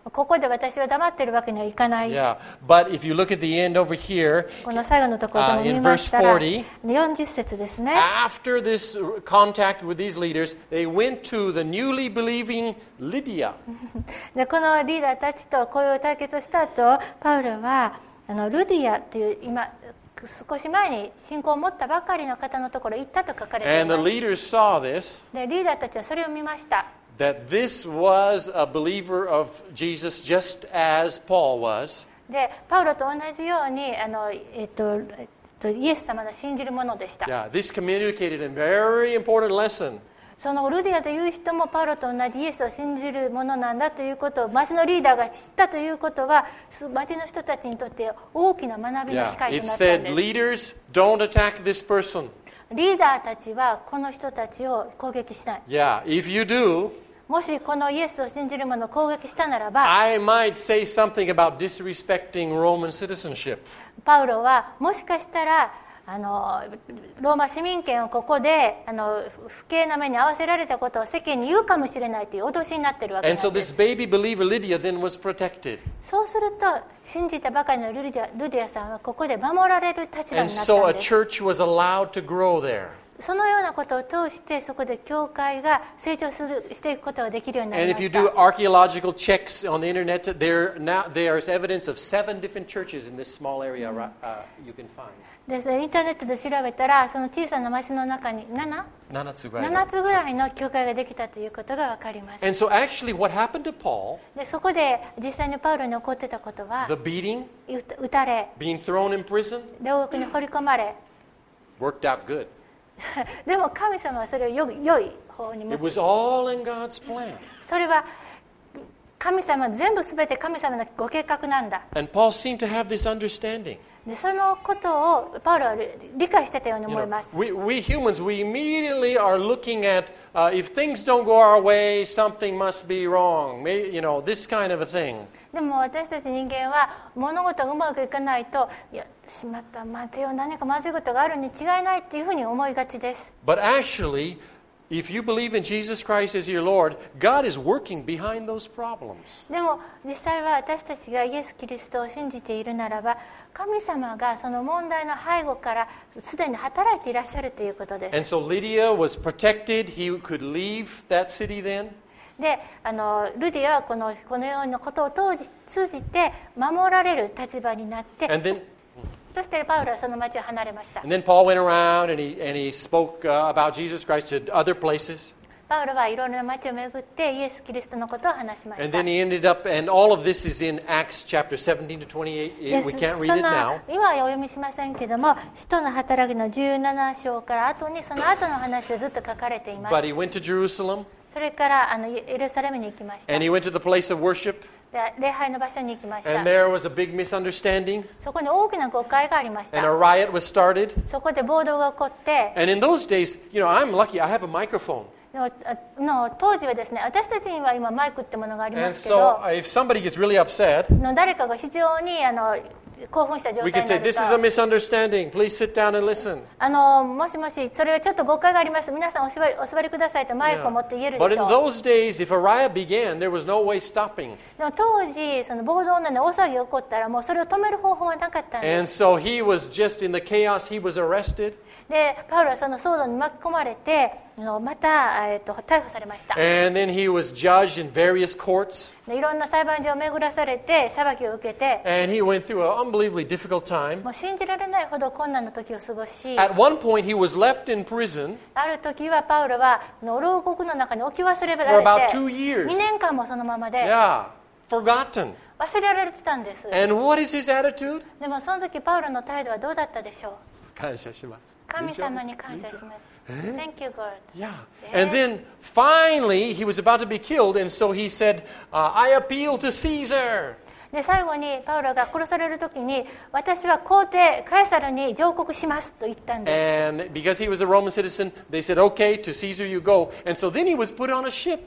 ここで私は黙っているわけにはいかない。
Yeah, but if you look at the end over here,
この最後のところでも
in
見ましたら、
verse
40節ですね。
after this contact with these leaders, they went to the newly believing Lydia.
でこのリーダーたちとこういう対決をした後、パウロはルディアという今少し前に信仰を持ったばかりの方のところに行ったと書かれてい
And the
ます。
leaders saw this,
でリーダーたちはそれを見ました。
that this was a believer of Jesus just as Paul was.
でパウロと同じようにイエス様の信じるものでした。
Yeah, this communicated a very important lesson.
そのルディアという人もパウロと同じイエスを信じるものなんだということを町のリーダーが知ったということは、町の人たちにとって大きな学びの
Yeah,
機会
it
となったん
said,
です。
leaders, don't attack this person.
リーダーたちはこの人たちを攻撃しない。
Yeah, if you do,
もしこのイエスを信じる者を攻撃したならば、
I might say something about disrespecting Roman citizenship.
パウロはもしかしたらローマ市民権をここで不敬な目に遭わせられたことを世間に言うかもしれないという脅しになっているわけな
And so
んで
this
す。
baby believer Lydia then was protected.
そうすると信じたばかりのルディアさんはここで守られる立場
And
になっ
so
た
a
んです。
church was allowed to grow there.
そのようなことを通してそこで教会が成長していくことができるようになり
And
ま
if you
した。
do archaeological checks on the internet, there's evidence of 7 different churches in this small area you can find.
でインターネットで調べたらその小さな町の中に7つぐらいの教会ができたということが分かります。
And so actually what happened to Paul,
でそこで実際にパウロに起こってたことは
the beating,
撃たれ、
being thrown in prison,
牢獄に放り込まれ、
worked out good.
でも神様はそれを良い方に持っ
It
て、
was all in God's plan.
それは神様全部全て神様のご計画なんだ。
And Paul seemed to have this understanding.
でそのことをパウロは理解してたように
You
思い
know,
ます。
we humans, we immediately are looking at if things don't go our way, something must be wrong. This kind of a thing.
でも私たち人間は物事がうまくいかないと、いやしまった待てよ何かまずいことがあるに違いないっていうふうに思いがちです。
But actually, if you believe in Jesus Christ as your Lord, God is working behind those problems.
でも実際は私たちがイエス・キリストを信じているならば、神様がその問題の背後からすでに働いていらっしゃるということで
And
す。
so Lydia was protected. He could leave that city then.
でルディアはこのようなことを通じて守られる立場になって、
And then,
そしてパウロはその町を離れました。
and then Paul went around and he spoke about Jesus Christ to other places.
パウロはいろいろな町を巡ってイエス・キリストのことを話しまし
And
た。
then he ended up, and all of this is in Acts chapter 17 to 28.
で
We can't
そ
read
ん
it
な
now.
今はお読みしませんけども、使徒の働きの17章から後にその後の話をずっと書かれています。
But he went to Jerusalem,
それからエルサレムに行きました。
and he went to the place of worship,
で礼拝の場所に行きまし
and
た。
there was a big misunderstanding,
そこに大きな誤解がありまし
and a
た。
riot was started.
そこで暴動が起こって、
And in those days, I'm lucky, I have a microphone.
当時はですね、私たちには今マイクってものがありま
And
すけ
so
ど、
if somebody gets really upset,
誰かが非常に興奮した状
we
態
can
に
say,
なる
this is a
と、
misunderstanding. Please sit down and listen.
もしもし、それはちょっと誤解があります。皆さんお座りくださいとマイクを持って言えるで
But
し
in
ょう。
those days, if a riot began, there was no way stopping.
でも当時、その暴動のような大騒ぎが起こったら、もうそれを止める方法はなかったんで
And
す。
so he was just in the chaos. He was arrested.
で、パウロはその騒動に巻き込まれて、また、逮捕されました。
And then he was judged in various courts.
でいろんな裁判所を巡らされて、裁きを受けて、
And he went through an unbelievably difficult time.
もう信じられないほど困難な時を過ごし、
At one point, he was left in prison
ある時はパウロは牢獄の中に置き忘れ
for
ら
about
れて、
2 years.
2年間もそのままで
Yeah, forgotten.
忘れられてたんです。
And what is his attitude?
でもその時パウロの態度はどうだったでしょう。
感謝します。
神様に感謝します。Thank you, God.
Yeah. And then finally, he was about to be killed, and so he said, I appeal to Caesar.
で最後にパウロが殺される時に、私は皇帝カエサルに上告しますと言ったんです。
And because he was a Roman citizen, they said, okay, to Caesar you go. And so then he was put on a ship.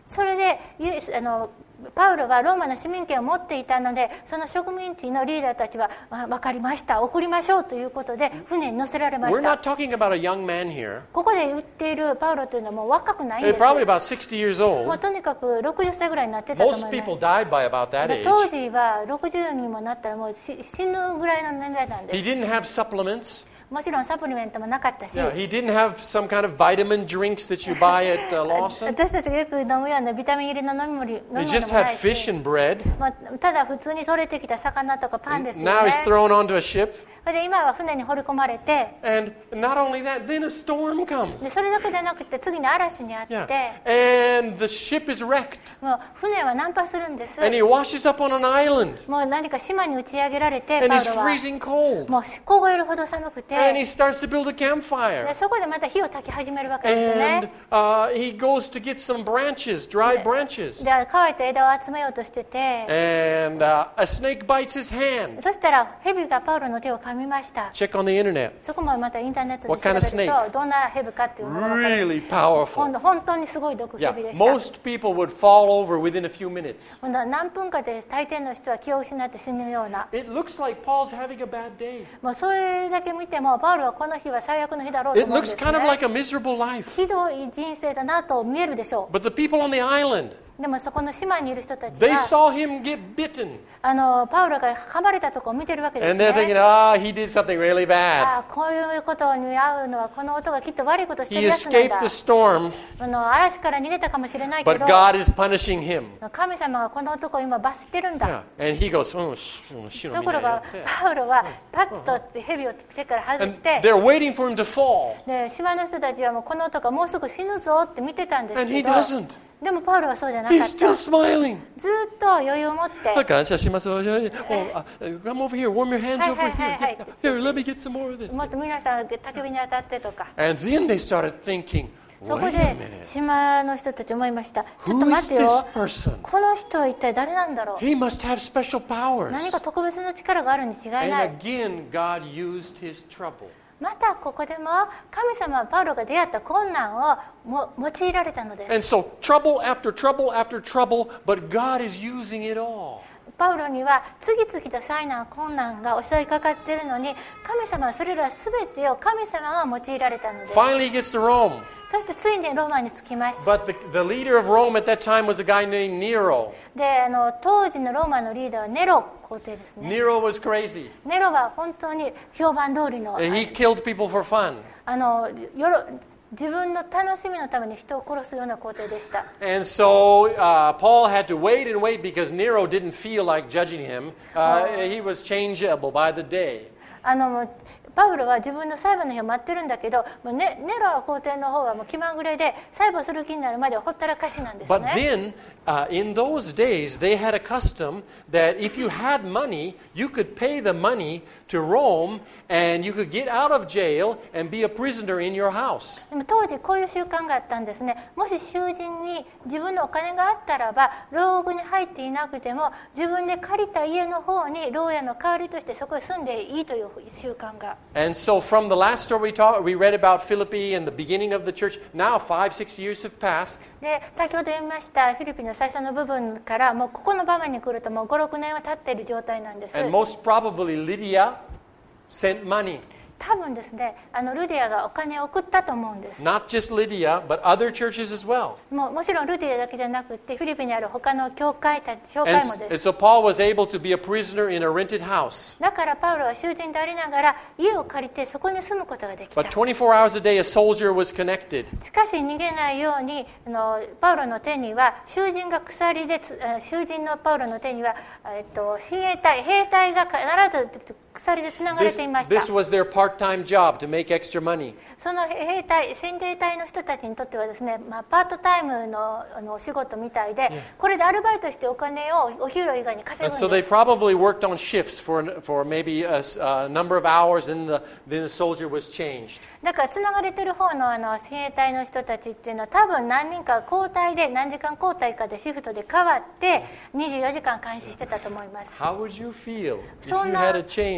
それでパウロはローマの市民権を持っていたので、その植民地のリーダーたちは分かりました、送りましょうということで船に乗せられまし
We're
た。
not talking about a young man here.
ここで言っているパウロというのはもう若くないんで
He's
す。
probably about 60 years
もう
old.
とにかく60歳ぐらいになってたと思い
Most
ます。
people died by about that
で
age.
当時は60にもなったらもう死ぬぐらいの年齢なんで
He
す。
didn't have supplements.
もちろんサプリメントもなかったし、
Yeah, he didn't have some kind of vitamin drinks that you buy at Lawson.
私たちがよく飲むようなビタミン入りの飲み物
He
も
just
な
had
い
fish
し、
and bread.
ただ普通に取れてきた魚とかパンですよ
Now
ね。
he's thrown onto a ship.
それで今は船に放り込まれて、
And not only that, then a storm
で
comes.
それだけでなくて次に嵐にあって、
Yeah. And the ship is wrecked.
もう船は難破するんです。
And he washes up on an island.
もう何か島に打ち上げられて、
And
パウ
he's
ロは
freezing cold.
もう凍えるほど寒く
And he
て、
starts to build a campfire.
でそこでまた火を焚き始めるわけですよ
And
ね。
he goes to get some branches, dry branches.
で乾いた枝を集めようとしてて、
And a snake bites his hand.
そしたら蛇がパウロの手を噛みました。
Check on the internet.
そこもまたインターネットで
What
調
kind
べ
of
る
snake?
とどんな蛇かっていうのが分かる。
Really powerful.
本当にすごい毒
Yeah,
蛇でした。
most people would fall over within a few minutes.
今度は何分かで大抵の人は気を失って死ぬような。
It looks like Paul's having a bad day.
もうそれだけ見てもパウロはこの日は最悪の日だろうと
It
思うんで
looks
す
kind of
ね。
like a miserable life.
ひどい人生だなと見えるでしょ
But the people on the island,
う。でもそこの島にいる人たち
they
は
saw him get bitten.
パウロが噛まれたところを見てるわけです
And they're thinking,
ね。
he did something really bad.
こういうことに遭うのはこの音がきっと悪いことして
He
るやつなん
escaped
だ。
the storm,
嵐から逃げたかもしれないけ
but
ど、
God is punishing him.
神様がこの男を今罰してるん
Yeah.
だ。
And he goes,
ところがパウロはパッと蛇を手から外
And
して
they're waiting for him to fall.
で島の人たちはもうこの男がもうすぐ死ぬぞって見てたんです
And
け
he
ど、
doesn't.
でもパウロはそうじゃなか
He's
っ
still
た。
smiling.
ずっと余裕を持って、
感謝します。Oh, come over here, warm your hands over here. Here, let me get some more of this.
もっと皆さん焚き火に当たってとか。
And then they started thinking,
そこ
wait
で
a minute.
島の人たち思いました。ちょっと
Who
待
is
ってよ。
this person?
この人は一体誰なんだろう。
He must have special powers.
何か特別な力があるに違いない
And。again, God used his trouble.
またここでも神様はパウロが出会った困難を用いられたのです。
And so trouble after trouble after trouble, but God is using it all.
パウロには次々と災難困難が襲いかかっているのに、神様はそれら全てを神様が用いられたのです。
Finally, he gets to Rome.
そしてついにローマに着きます。
But the leader of Rome at that time was a guy named Nero.
で当時のローマのリーダーはネロ皇帝ですね。
Nero was crazy.
ネロは本当に評判通りの
He killed people for fun.
自分の楽しみのために人を殺すような皇帝でした。
And so Paul had to wait and wait because Nero didn't feel like judging him. He was changeable by the day.
パウロは自分の裁判の日を待ってるんだけど、もうネロ皇帝の方はもう気まぐれで裁判する気になるまでほったらかしなんです
But
ね。
then, in those days, they had a custom that if you had money, you could pay the money to Rome and you could get out of jail and be a prisoner in your house.
でも当時こういう習慣があったんですね。もし囚人に自分のお金があったらば、牢獄に入っていなくても自分で借りた家の方に牢屋の代わりとしてそこへ住んでいいという習慣が。
And so from the last story we read about Philippi and the beginning of the church, now 5-6 years have passed.
で先ほど言いましたフィリピンの最初の部分からもうここの場面に来るともう 5,6 年は経っている状態なんです。
And most probably Lydia sent money.
多分ですね、ルディアがお金を送ったと思うんです。
Not just Lydia, but other churches as well.
もちろんルディアだけじゃなくてフィリピンにある他の教会も
And
です。
so Paul was able to be a prisoner in a rented house.
だからパウロは囚人でありながら家を借りてそこに住むことができた。
But 24 hours a day, a soldier was connected.
しかし逃げないようにパウロの手には囚人が鎖で囚人のパウロの手には親衛隊兵隊が必ず鎖でつながれていました。
This was their part-time job to make extra money.
その兵隊戦衛隊の人たちにとってはですね、パートタイムのお仕事みたいで、これでアルバイトしてお金をお給料以外に稼ぐん
And
で
so they
す。
probably worked on shifts for maybe a number of hours, and then the soldier was changed.
だからつながれてる方の親衛隊の人たちっていうのは多分何人か交代で何時間交代かでシフトで変わって24時間監視してたと思います。
How would you feel if
そ
you
んな
had a chain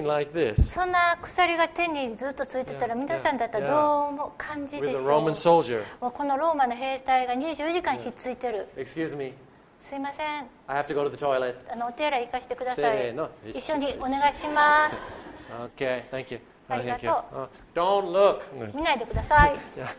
like this
そんな鎖が手にずっとついてたら、皆さんだったらどうも感じで
with
し
a
ょ
Roman
う。
soldier.
もうこのローマの兵隊が24時間ひっついてる。
Excuse me,
すいません、
I have to go to the toilet.
お手洗い行かせてください。
せーの。
一緒にお願いします。
Okay, thank you.
ありがとう。
Don't look.
見ないでください。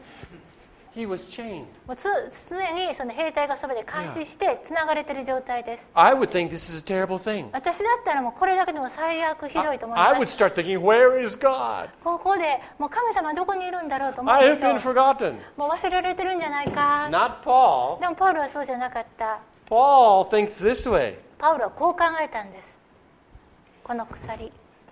He was chained.
もう常にその兵隊がそばで監視してつながれている状態です。
I would think this is a terrible thing.
私だったらもうこれだけでも最悪ひどいと思い
I
ま
would
す。
start thinking, where is God?
ここでもう神様はどこにいるんだろうと思う
I
で
have
しょ
been
う。
forgotten.
もう忘れられてるんじゃないか。
Not Paul.
でもパウロはそうじゃなかった。
Paul thinks this way.
パウロはこう考えたんです。この鎖、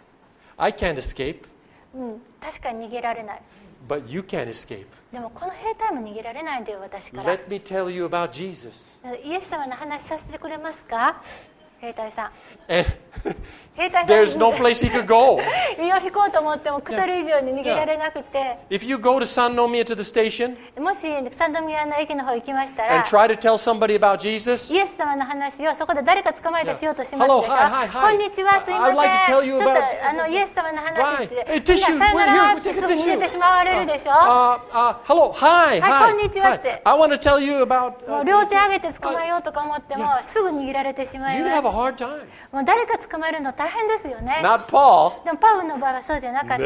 I can't escape,
確かに逃げられない。
but you can't escape.
でもこの兵隊も逃げられないんだよ、私から。
Let me tell you about Jesus.
イエス様の話させてくれますか、兵隊さん。
And
兵隊さん
there's no place he could go.
身を引こうと思っても鎖以上に逃げられなくて、
If you go to San Nomiya to the station
もしサンドミアの駅の方行きましたら
and try to tell somebody about Jesus,
イエス様の話をそこで誰か捕まえてしようとしますでし
Hello,
ょ。
hi, hi, hi.
こんにちは、すいま
I'd like to
せ
tell
ん。
you
ちょっ
about-
とイエス様の話って
Right. Hey,
みん
tissue.
なさよな
Here,
ら
here,
ってす
take a
ぐ逃げ
tissue.
てしまわれるでしょ。
Hello, hi, hi.
こんにちはって
Hi. I want to tell you about.
もう両手上げて捕まえようとか思ってもすぐ逃げられてしまい
You'd
ま
have
す。
a hard time.
もう誰か捕まえるの大変ですよね。
Not Paul.
でもパウロの場合はそうじゃなかった。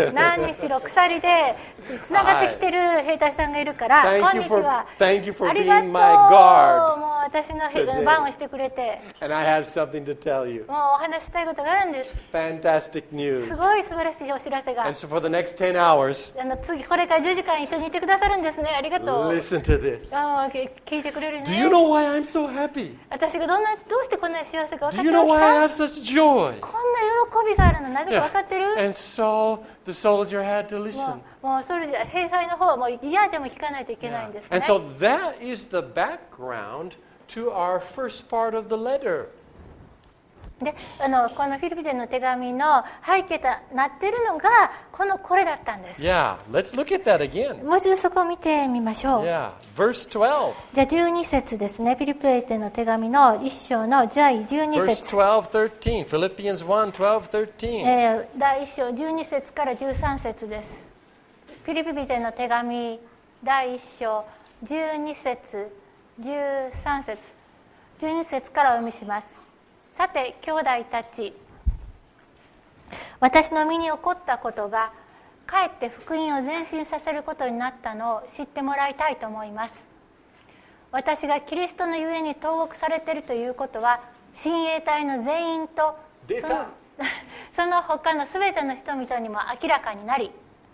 何にしろ鎖でつながってきてる兵隊さんがいるから、
Thank
こん
you
にち
for
は。
thank you for
ありがと
being
う。
my guard.
もう私の
today.
番をしてくれて、
And I have something to tell you.
もうお話ししたいことがあるんです。
Fantastic news.
すごい素晴らしいお知らせが。
And so for the next 10 hours,
次これから10時間一緒にいてくださるんですね。ありがとう。
listen to this.
聞いてくれる
Do you
ね。
know why I'm so happy?
私がどうしてこんな幸せか分か
Do
って
you
ま
know
す
why I
か？
have such joy?
こんな喜びがあるのなぜか分かってる？
And so the soldier had to listen.
もうそれじゃ兵隊の方はもう嫌でも聞かないといけないんですね。
And so that is the background to our first part of the letter.
でこのフィリピ人の手紙の背景となっているのがこれだったんです。
Yeah, let's look at that again.
もう一度そこを見てみましょう。
Yeah, verse 12.
じゃあ12節ですね。フィリピ人の手紙の1章の第12
Verse
節、
12, 13. Philippians 1, 12, 13.
第1章12節から13節です。フィリピ人の手紙第1章12節13節12節からお読みします。さて兄弟たち、私の身に起こったことがかえって福音を前進させることになったのを知ってもらいたいと思います。私がキリストのゆえに投獄されているということは親衛隊の全員とその他のすべての人々にも明らかになり、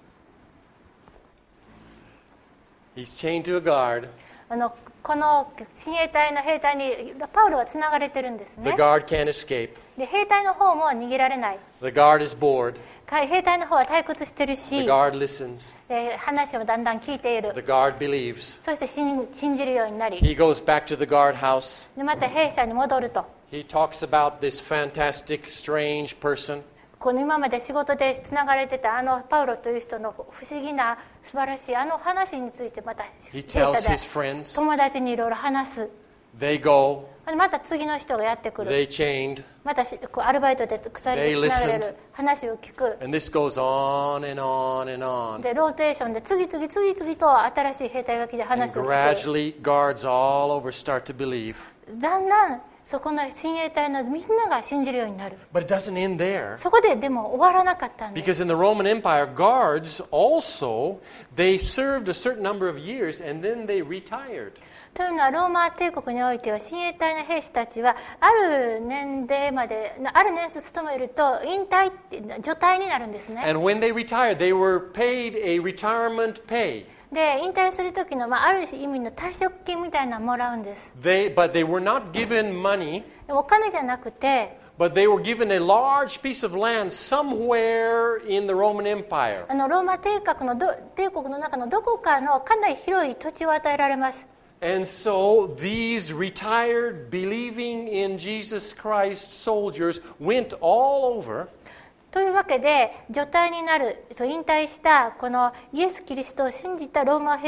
He's chained to a guard.
この親衛隊の兵隊にパウロはつながれてるんですね。
The guard can't escape.
で兵隊の方も逃げられない。
The guard is bored.
兵隊の方は退屈してる
The
し、
guard listens.
話をだんだん聞いている。
The guard believes.
そして信じるようになり、
He goes back to the guardhouse.
でまた兵舎に戻ると。
He talks about this fantastic, strange person.
この今まで仕事でつながれてたパウロという人の不思議な素晴らしい話についてまた
He
弊社
tells
で
his friends.
友達にいろいろ話す。
They go.
また次の人がやってくる。
They chained.
またアルバイトで鎖でつながれ
They listened.
る話を聞く。
And this goes on and on and on.
でローテーションで次々と新しい兵隊が来て
And
話を聞く。
gradually, guards all over start to believe.
だんだんそこの親衛隊のみんなが信じるようになる。
But it doesn't end there.
そこででも終わらなかったんです。
Because in the Roman Empire, guards also, they served a certain number of years and then they retired.
というのはローマ帝国においては親衛隊の兵士たちはある年齢まである年数務めると引退除隊になるんですね。
And when they retired, they were paid a retirement pay.
で引退する時の、ある意味の退職金みたいなのをもらうんです。
But they were not given money,
でもお金じゃなくて
but they were given a large piece of land somewhere in the Roman Empire.
ローマ帝国の中のどこかのかなり広い土地を与えられます。
And so these retired, believing in Jesus Christ soldiers went all over.
というわけで除隊になる引退したこのイエス・キリストを信じたローマ帝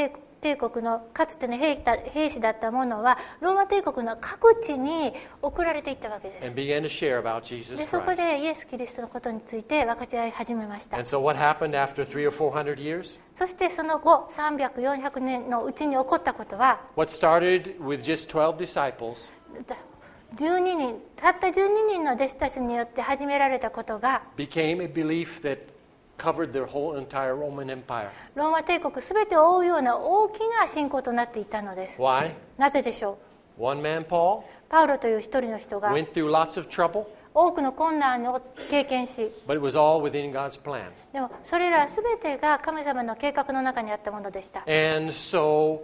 帝国のかつての兵士だったものはローマ帝国の各地に送られていったわけです。
and began to share about Jesus
でそこ
Christ.
でイエス・キリストのことについて分かち合い始めました。
And so what happened after 300 or 400 years?
そしてその後300、400年のうちに起こったことは
What started with just 12 disciples
12人たった12人の弟子たちによって始められたことが
became a belief that covered their whole entire Roman Empire.
ローマ帝国すべてを覆うような大きな信仰となっていたのです。
Why?
なぜでしょう。
One man, Paul,
パウロという一人の人が
went through lots of trouble,
多くの困難を経験し、
but it was all within God's plan.
でもそれらすべてが神様の計画の中にあったものでした。
And so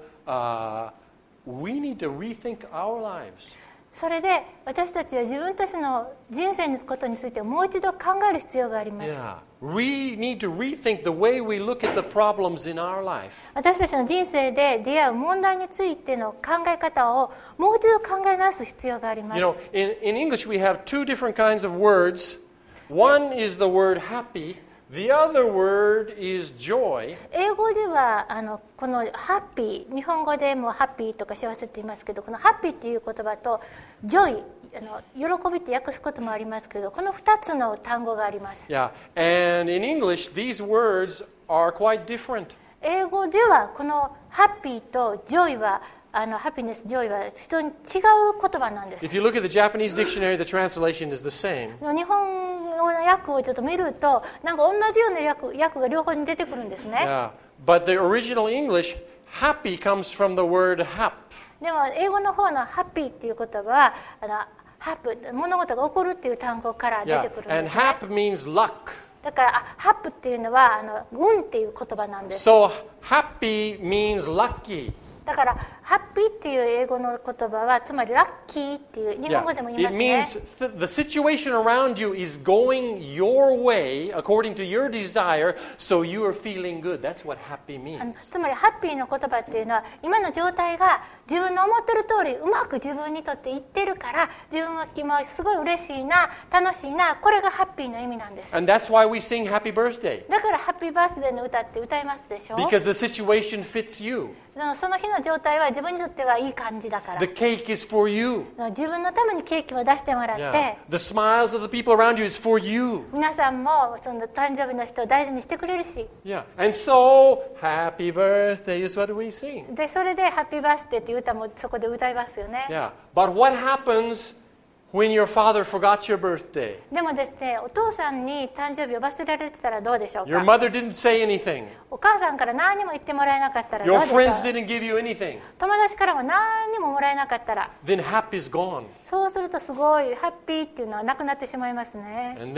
we need to rethink our lives.
それで私たちは自分たちの人生のことについてもう一度考える必要があります。
Yeah. We need to rethink the way we look at the problems in our life.
私たちの人生で出会う問題についての考え方をもう一度考え直す必要があります。
You know, in English we have two different kinds of words. One is the word happy. The other word is joy.
英語ではこのハッピー、日本語でもハッピーとか幸せって言いますけど、このハッピーっていう言葉とジョイ、喜びって訳すこともありますけど、この2つの単語があります。
Yeah, and in English these words are quite different.
英語ではこのハッピーとジョイはハピネス、ジョイは人に違う言葉なんです。
If you look at the Japanese dictionary, the translation is the same.
日本語の訳をちょっと見ると、なんか同じような訳が両方に出てくるんですね。
Yeah, but the original English, happy comes from the word hap.
でも英語の方のハッピーっていう言葉はハップ、物事が起こるっていう単語から出
Yeah,
てくるん
and
ですね。
hap means luck.
だからハップっていうのは運っていう言葉なんです。
So happy means lucky.
だからハッピーっていう英語の言葉はつまりラッキーっていう日本語でも言いま
It
すね。
means the situation around you is going your way according to your desire, so you are feeling good. That's what happy means.
つまりハッピーの言葉っていうのは今の状態が自分の思ってる通りうまく自分にとっていってるから自分は今すごい嬉しいな、楽しいな、これがハッピーの意味なんです。
And that's why we sing happy birthday.
だからハッピーバースデーの歌って歌いますでしょ。
Because the situation fits you.
その日の状態は自分にとってはいい感じだから。
The cake is for you.
自分のためにケーキを出してもらって、
Yeah. The smiles of the people around you is for you.
皆さんもその誕生日の人を大事にしてくれるし、
Yeah. And so, happy birthday is what we sing.
でそれでハッピーバースデーっていう歌もそこで歌いますよね。
Yeah. But what happens when your father forgot your birthday?
でもですね、お父さんに誕生日を忘れられてたらどうでしょう
Your
か。
mother didn't say anything.
お母さんから何にも言ってもらえなかったらどう
Your
でしょう。
friends didn't give you anything.
友達からも何にももらえなかったら、
Then happy is gone.
そうするとすごいハッピーっていうのはなくなってしまいますね。
And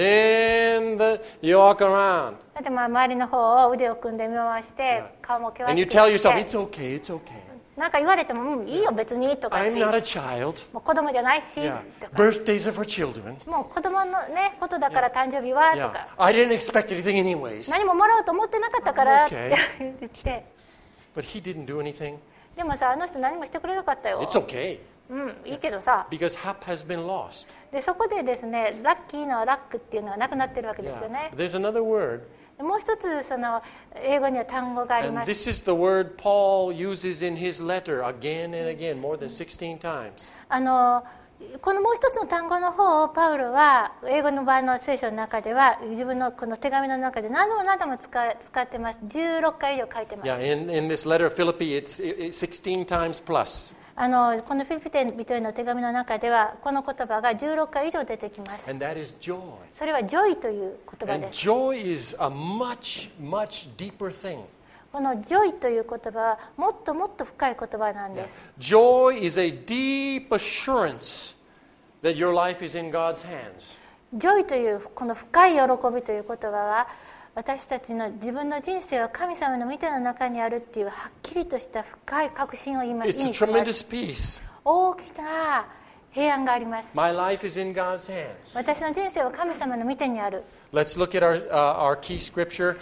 then you walk around
だって周りの方を腕を組んで見回して顔も険
and
し
you
く
tell yourself,
して
it's okay, it's okay.
なんか言われても、いいよ別にとか言っ
I'm
て、
not a child.
もう子供じゃないし、
Yeah.
とか
Birthdays are for children.
もう子供のねことだから誕生日はと
Yeah.
か、
I didn't expect anything anyways.
何ももらおうと思ってなかったからって
Okay.
言って、
But he didn't do anything.
でもさ、あの人何もしてくれなかったよ。
It's okay
いいけどさ。
because hap has been lost.
でそこでですね、ラッキーのラックっていうのはなくなってるわけですよ
Yeah.
ね。
But there's another word,
もう一つその英語には単語があり
and
ます。
this is the word Paul uses in his letter again and again, more than 16 times.
このもう一つの単語の方をパウロは英語の場合の聖書の中では自分のこの手紙の中で何度も使ってます。16回以上書いてます。
Yeah, in this letter of Philippi, it's 16 times plus.
このフィリピ人への手紙の中ではこの言葉が16回以上出てきます。
And that is joy.
それはジョイという言葉
And
です。
joy is a much, much deeper thing.
このジョイという言葉はもっともっと深い言葉なんです。
Joy is a deep assurance that your life is in God's hands.
ジョイというこの深い喜びという言葉は私たちの自分の人生は神様の御手の中にあるっていうはっきりとした深い確信を意味
It's
し
a
ます。
tremendous peace.
大きな平安があります。
My life is in God's hands.
私の人生は神様の御手にある。
Let's look at our key scripture,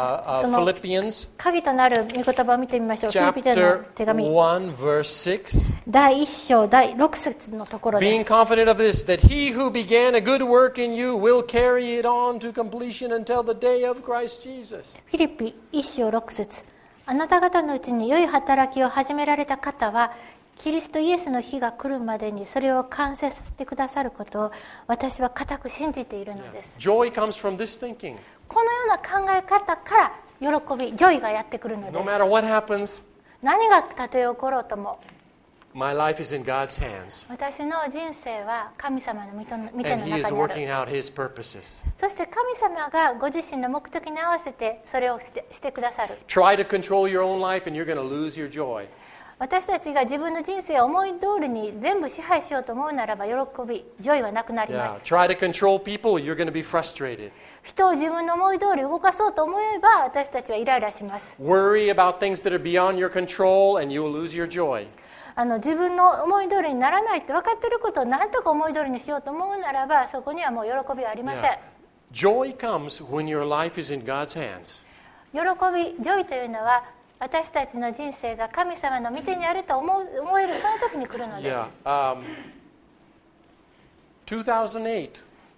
Philippians
鍵となる御言葉を見てみましょう。フィリピ人の
chapter
手紙
1, verse 6.
第1章第6節のところで
Being
す。
confident of this, that he who began a good work in you will carry it on to completion until the day of Christ Jesus.
フィリピ1章6節あなた方のうちに良い働きを始められた方は、キリストイエスの日が来るまでにそれを完成させてくださることを私は固く信じているのです。
Joy comes from this thinking.
このような考え方から喜び、ジョイがやってくるので
No
す。
matter what happens,
何がたとえ起ころうとも、
my life is in God's hands.
私の人生は神様の見ての
And
中
He
に
is
ある。
working out His purposes.
そして神様がご自身の目的に合わせてそれをしてくださる。
Try to control your own life and you're going to lose your joy.
私たちが自分の人生を思い通りに全部支配しようと思うならば、喜び、ジョイはなくなりま
Yeah.
す。
Try to control people, you're going to be frustrated.
人を自分の思い通り動かそうと思えば、私たちはイライラします。
Worry about things that are beyond your control and you will lose your joy.
自分の思い通りにならないって分かっていることを何とか思い通りにしようと思うならば、そこにはもう喜びはありません。
Yeah. Joy comes when your life is in God's hands.
喜び、ジョイというのは私たちの人生が神様の御手にあると思えるその時に来るのです。
Yeah. 2008,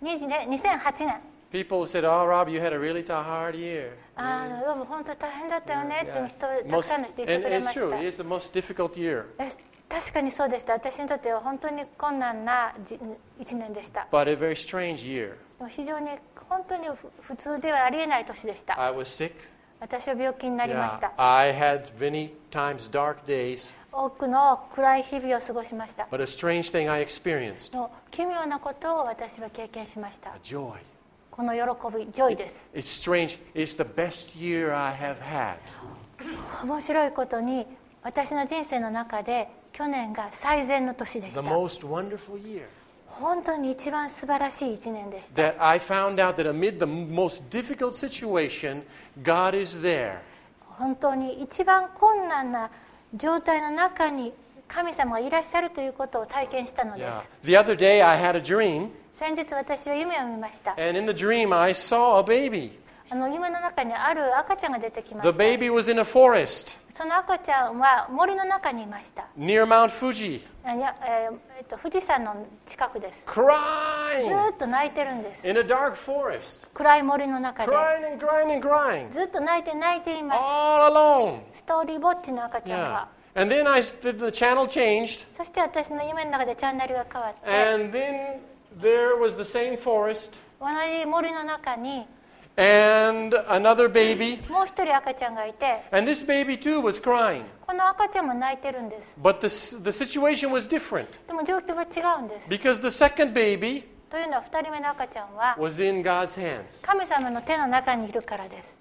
2008年、
people said, "Oh, Rob, you had a really hard year."
ロブ本当に大変だったよねって
Yeah.
人、たくさんの人言って
And
くれ
it's
まし
true.
た。
It's the most difficult year.
確かにそうでした。私にとっては本当に困難な1年でした。
But a very strange year.
でも非常に本当に普通ではありえない年でした。
I was sick.
私は病気になりまし
Yeah.
た。
I had many times dark days.
多くの暗い日々を過ごしました。
But a strange thing I experienced.
の奇妙なことを私は経験しました。
A joy.
この喜び、ジョイです。
It's strange. It's the best year I have had.
面白いことに、私の人生の中で去年が最善の年でし
The
た。
most wonderful year.
本当に一番素晴らしい1年でした。
That I found out that amid the most difficult situation, God is there.
本当に一番困難な状態の中に神様がいらっしゃるということを体験したので
Yeah.
す。
The other day I had a dream,
先日私は夢を見ました。
and in the dream I saw a baby.
夢の中にある赤ちゃんが出てきま
The
した。
baby was in a forest
その赤ちゃんは森の中にいました。
near Mount Fuji,
富士山の近くです。ず
crying
っと泣いてるんです。
in a dark forest,
暗い森の中で
crying and crying and crying,
ずっと泣いています。
all alone.
ストーリーぼっちの赤ちゃん
Yeah.
が。
And then the channel changed,
そして私の夢の中でチャンネルが変わって、
and then there was the same forest
同じ森の中に
and another baby,
もう一人赤ちゃんがいて、
and this baby too was crying.
この赤ちゃんも泣いてるんです。
But the situation was different
でも状況は違うんです。
because the second baby
というのは2人目の赤ちゃんは
was in God's hands.
神様の手の中にいるからです。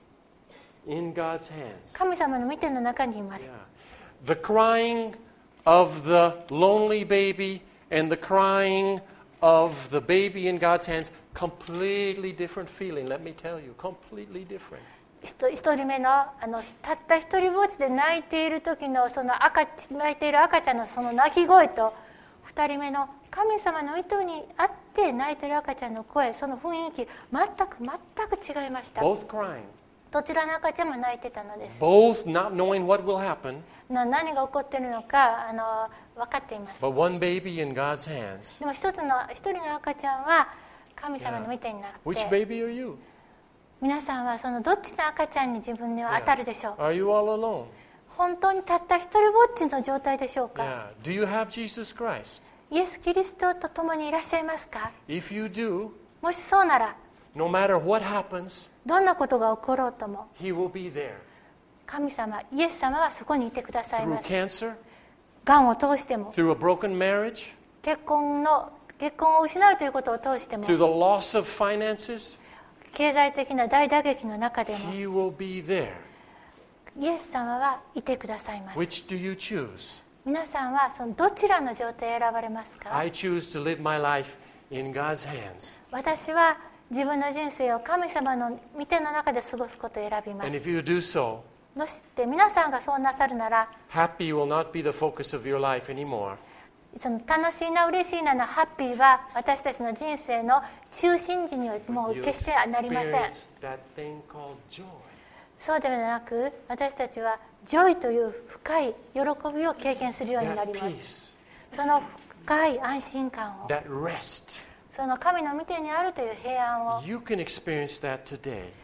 In God's hands.
神様の御手の中にいます。
Yeah. The crying of the lonely baby and the crying of the baby in God's hands, completely different feeling, let me tell you, completely different.
一人目のたった一人ぼっちで泣いている時のその泣いている赤ちゃんのその泣き声と、2人目の神様の意図にあって泣いている赤ちゃんの声、その雰囲気全く違いました。
Both crying,
どちらの赤ちゃんも泣いてたのです。
both not knowing what will happen,
何が起こっているのか分かっています。
but one baby in God's hands.
でも一人の赤ちゃんは神様の御手になって、
Which baby are you?
皆さんはそのどっちの赤ちゃんに自分には当たるでしょう。
Are you all alone?
本当にたった一人ぼっちの状態でしょうか。
Yeah. Do you have Jesus Christ?
イエス・キリストと共にいらっしゃいますか。
If you do,
もしそうなら、
no matter what happens,
どんなことが起ころうとも
He will be there.
神様、イエス様はそこにいてください
Through
ます。
cancer,
がんを通しても、
through a broken marriage,
結婚を失うということを通しても、
through the loss of finances,
経済的な大打撃の中でも
He will be there.
イエス様はいてくださいます。
Which do you choose?
皆さんはそのどちらの状態を選ばれますか。
I choose to live my life in God's hands.
私は自分の人生を神様の御手の中で過ごすことを選びま
And
す。
if you do so,
そして皆さんがそうなさるなら、
happy will not be the focus of your life anymore.
その楽しいな嬉しいなのハッピーは私たちの人生の中心時にはもう
You
決してなりません。
experience that thing called joy.
そうではなく、私たちはジョイという深い喜びを経験するようにな
That
ります。
peace,
その深い安心感を、
that rest.
その神の御手にあるという平安を
You can experience that today.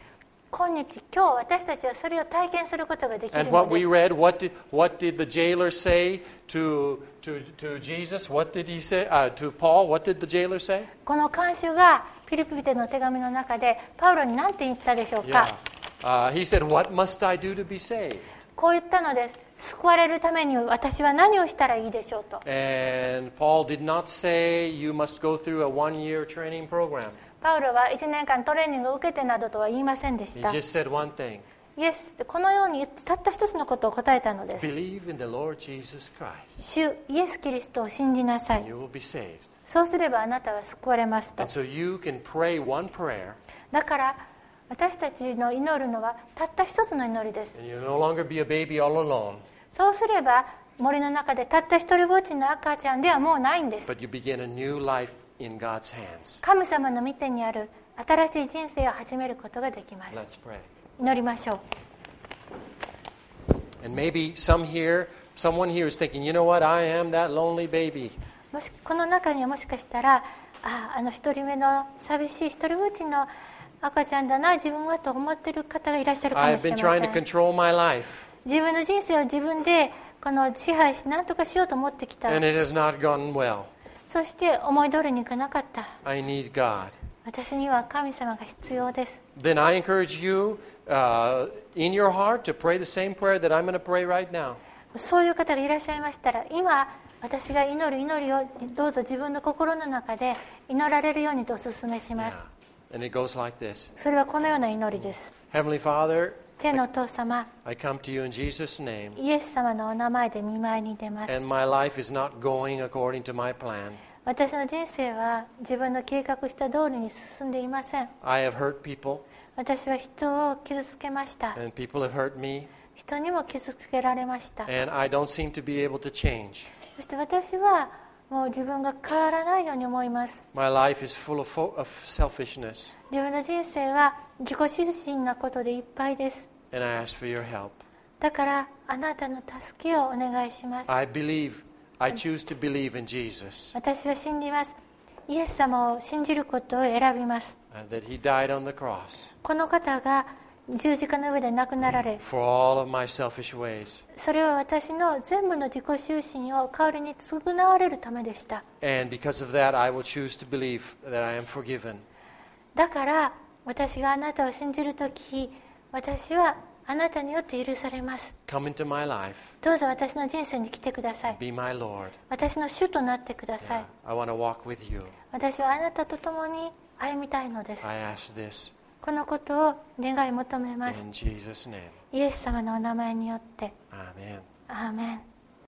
今日私たちはそれを体験することができる
And
の
what
で
we
す。
read, what did the jailer say to Jesus? What did he say? To Paul, what did the jailer say?
この看守がピリピテの手紙の中でパウロに何て言ったでしょうか。
He said, What must I do to be saved?
こう言ったのです。救われるために私は何をしたらいいでしょうと。
And Paul did not say, You must go through a 1-year training program.
パウロは1年間トレーニングを受けてなどとは言いませんでし
He
た。
just said one thing
イエスこのように言ってたった一つのことを答えたのです。
Believe in the Lord Jesus Christ.
主イエス・キリストを信じなさ
And
い。
you will be saved.
そうすればあなたは救われますと。
And so you can pray one prayer,
だから私たちの祈るのはたった一つの祈りです。
and you'll no longer be a baby all alone,
そうすれば森の中でたった一人ぼっちの赤ちゃんではもうないんです。
but you begin a new life in God's hands.
神様の御手にある新しい人生を始めることができます。
Let's pray.
祈りましょう。
And maybe someone here is thinking, you know what, I am that lonely baby.
もしこの中にはもしかしたら一人目の寂しい一人ぼっちの赤ちゃんだな自分はと思っている方がいらっしゃるかも
I've
しれ
been
ませ
trying to
ん。
control my life,
自分の人生を自分で支配し何とかしようと思ってきた。
and it has not gone well.
そして思い通りにいかなかった。
I need God.
私には神様が必要です。
Then I encourage you in your heart to pray the same prayer that I'm going to pray right now.
そういう方がいらっしゃいましたら今私が祈る祈りをどうぞ自分の心の中で祈られるようにとお勧めします。
And it goes like this.
それはこのような祈りです。
Heavenly Father,
天のお父様、
I come to you in Jesus' name,
イエス様のお名前で見舞いに出ます。
and my life is not going according to my plan.
私の人生は自分の計画した通りに進んでいません。
I have hurt people,
私は人を傷つけました。
and people have hurt me,
人にも傷つけられました。
and I don't seem to be able to change.
そして私はもう自分が変わらないように思います。
My life is full of selfishness,
自分の人生は自己中心なことでいっぱいです。
and I ask for your help.
だからあなたの助けをお願いします。
I choose to believe in Jesus,
私は信じます。イエス様を信じることを選びます。
and that He died on the cross
この方が十字架の上で亡くなられ、
for all of my selfish ways.
それは私の全部の自己中心を代わりに償われるためでした。
And because of that, I will choose to believe that I am forgiven.
だから私があなたを信じるとき、私はあなたによって許されます。
Come into my life.
どうぞ私の人生に来てください。
Be my Lord.
私の主となってくださ
Yeah,
い。
I want to walk with you.
私はあなたと共に歩みたいのです。
I ask this
このことを願い求めます。
in Jesus' name.
イエス様のお名前によって。
Amen.
アーメン。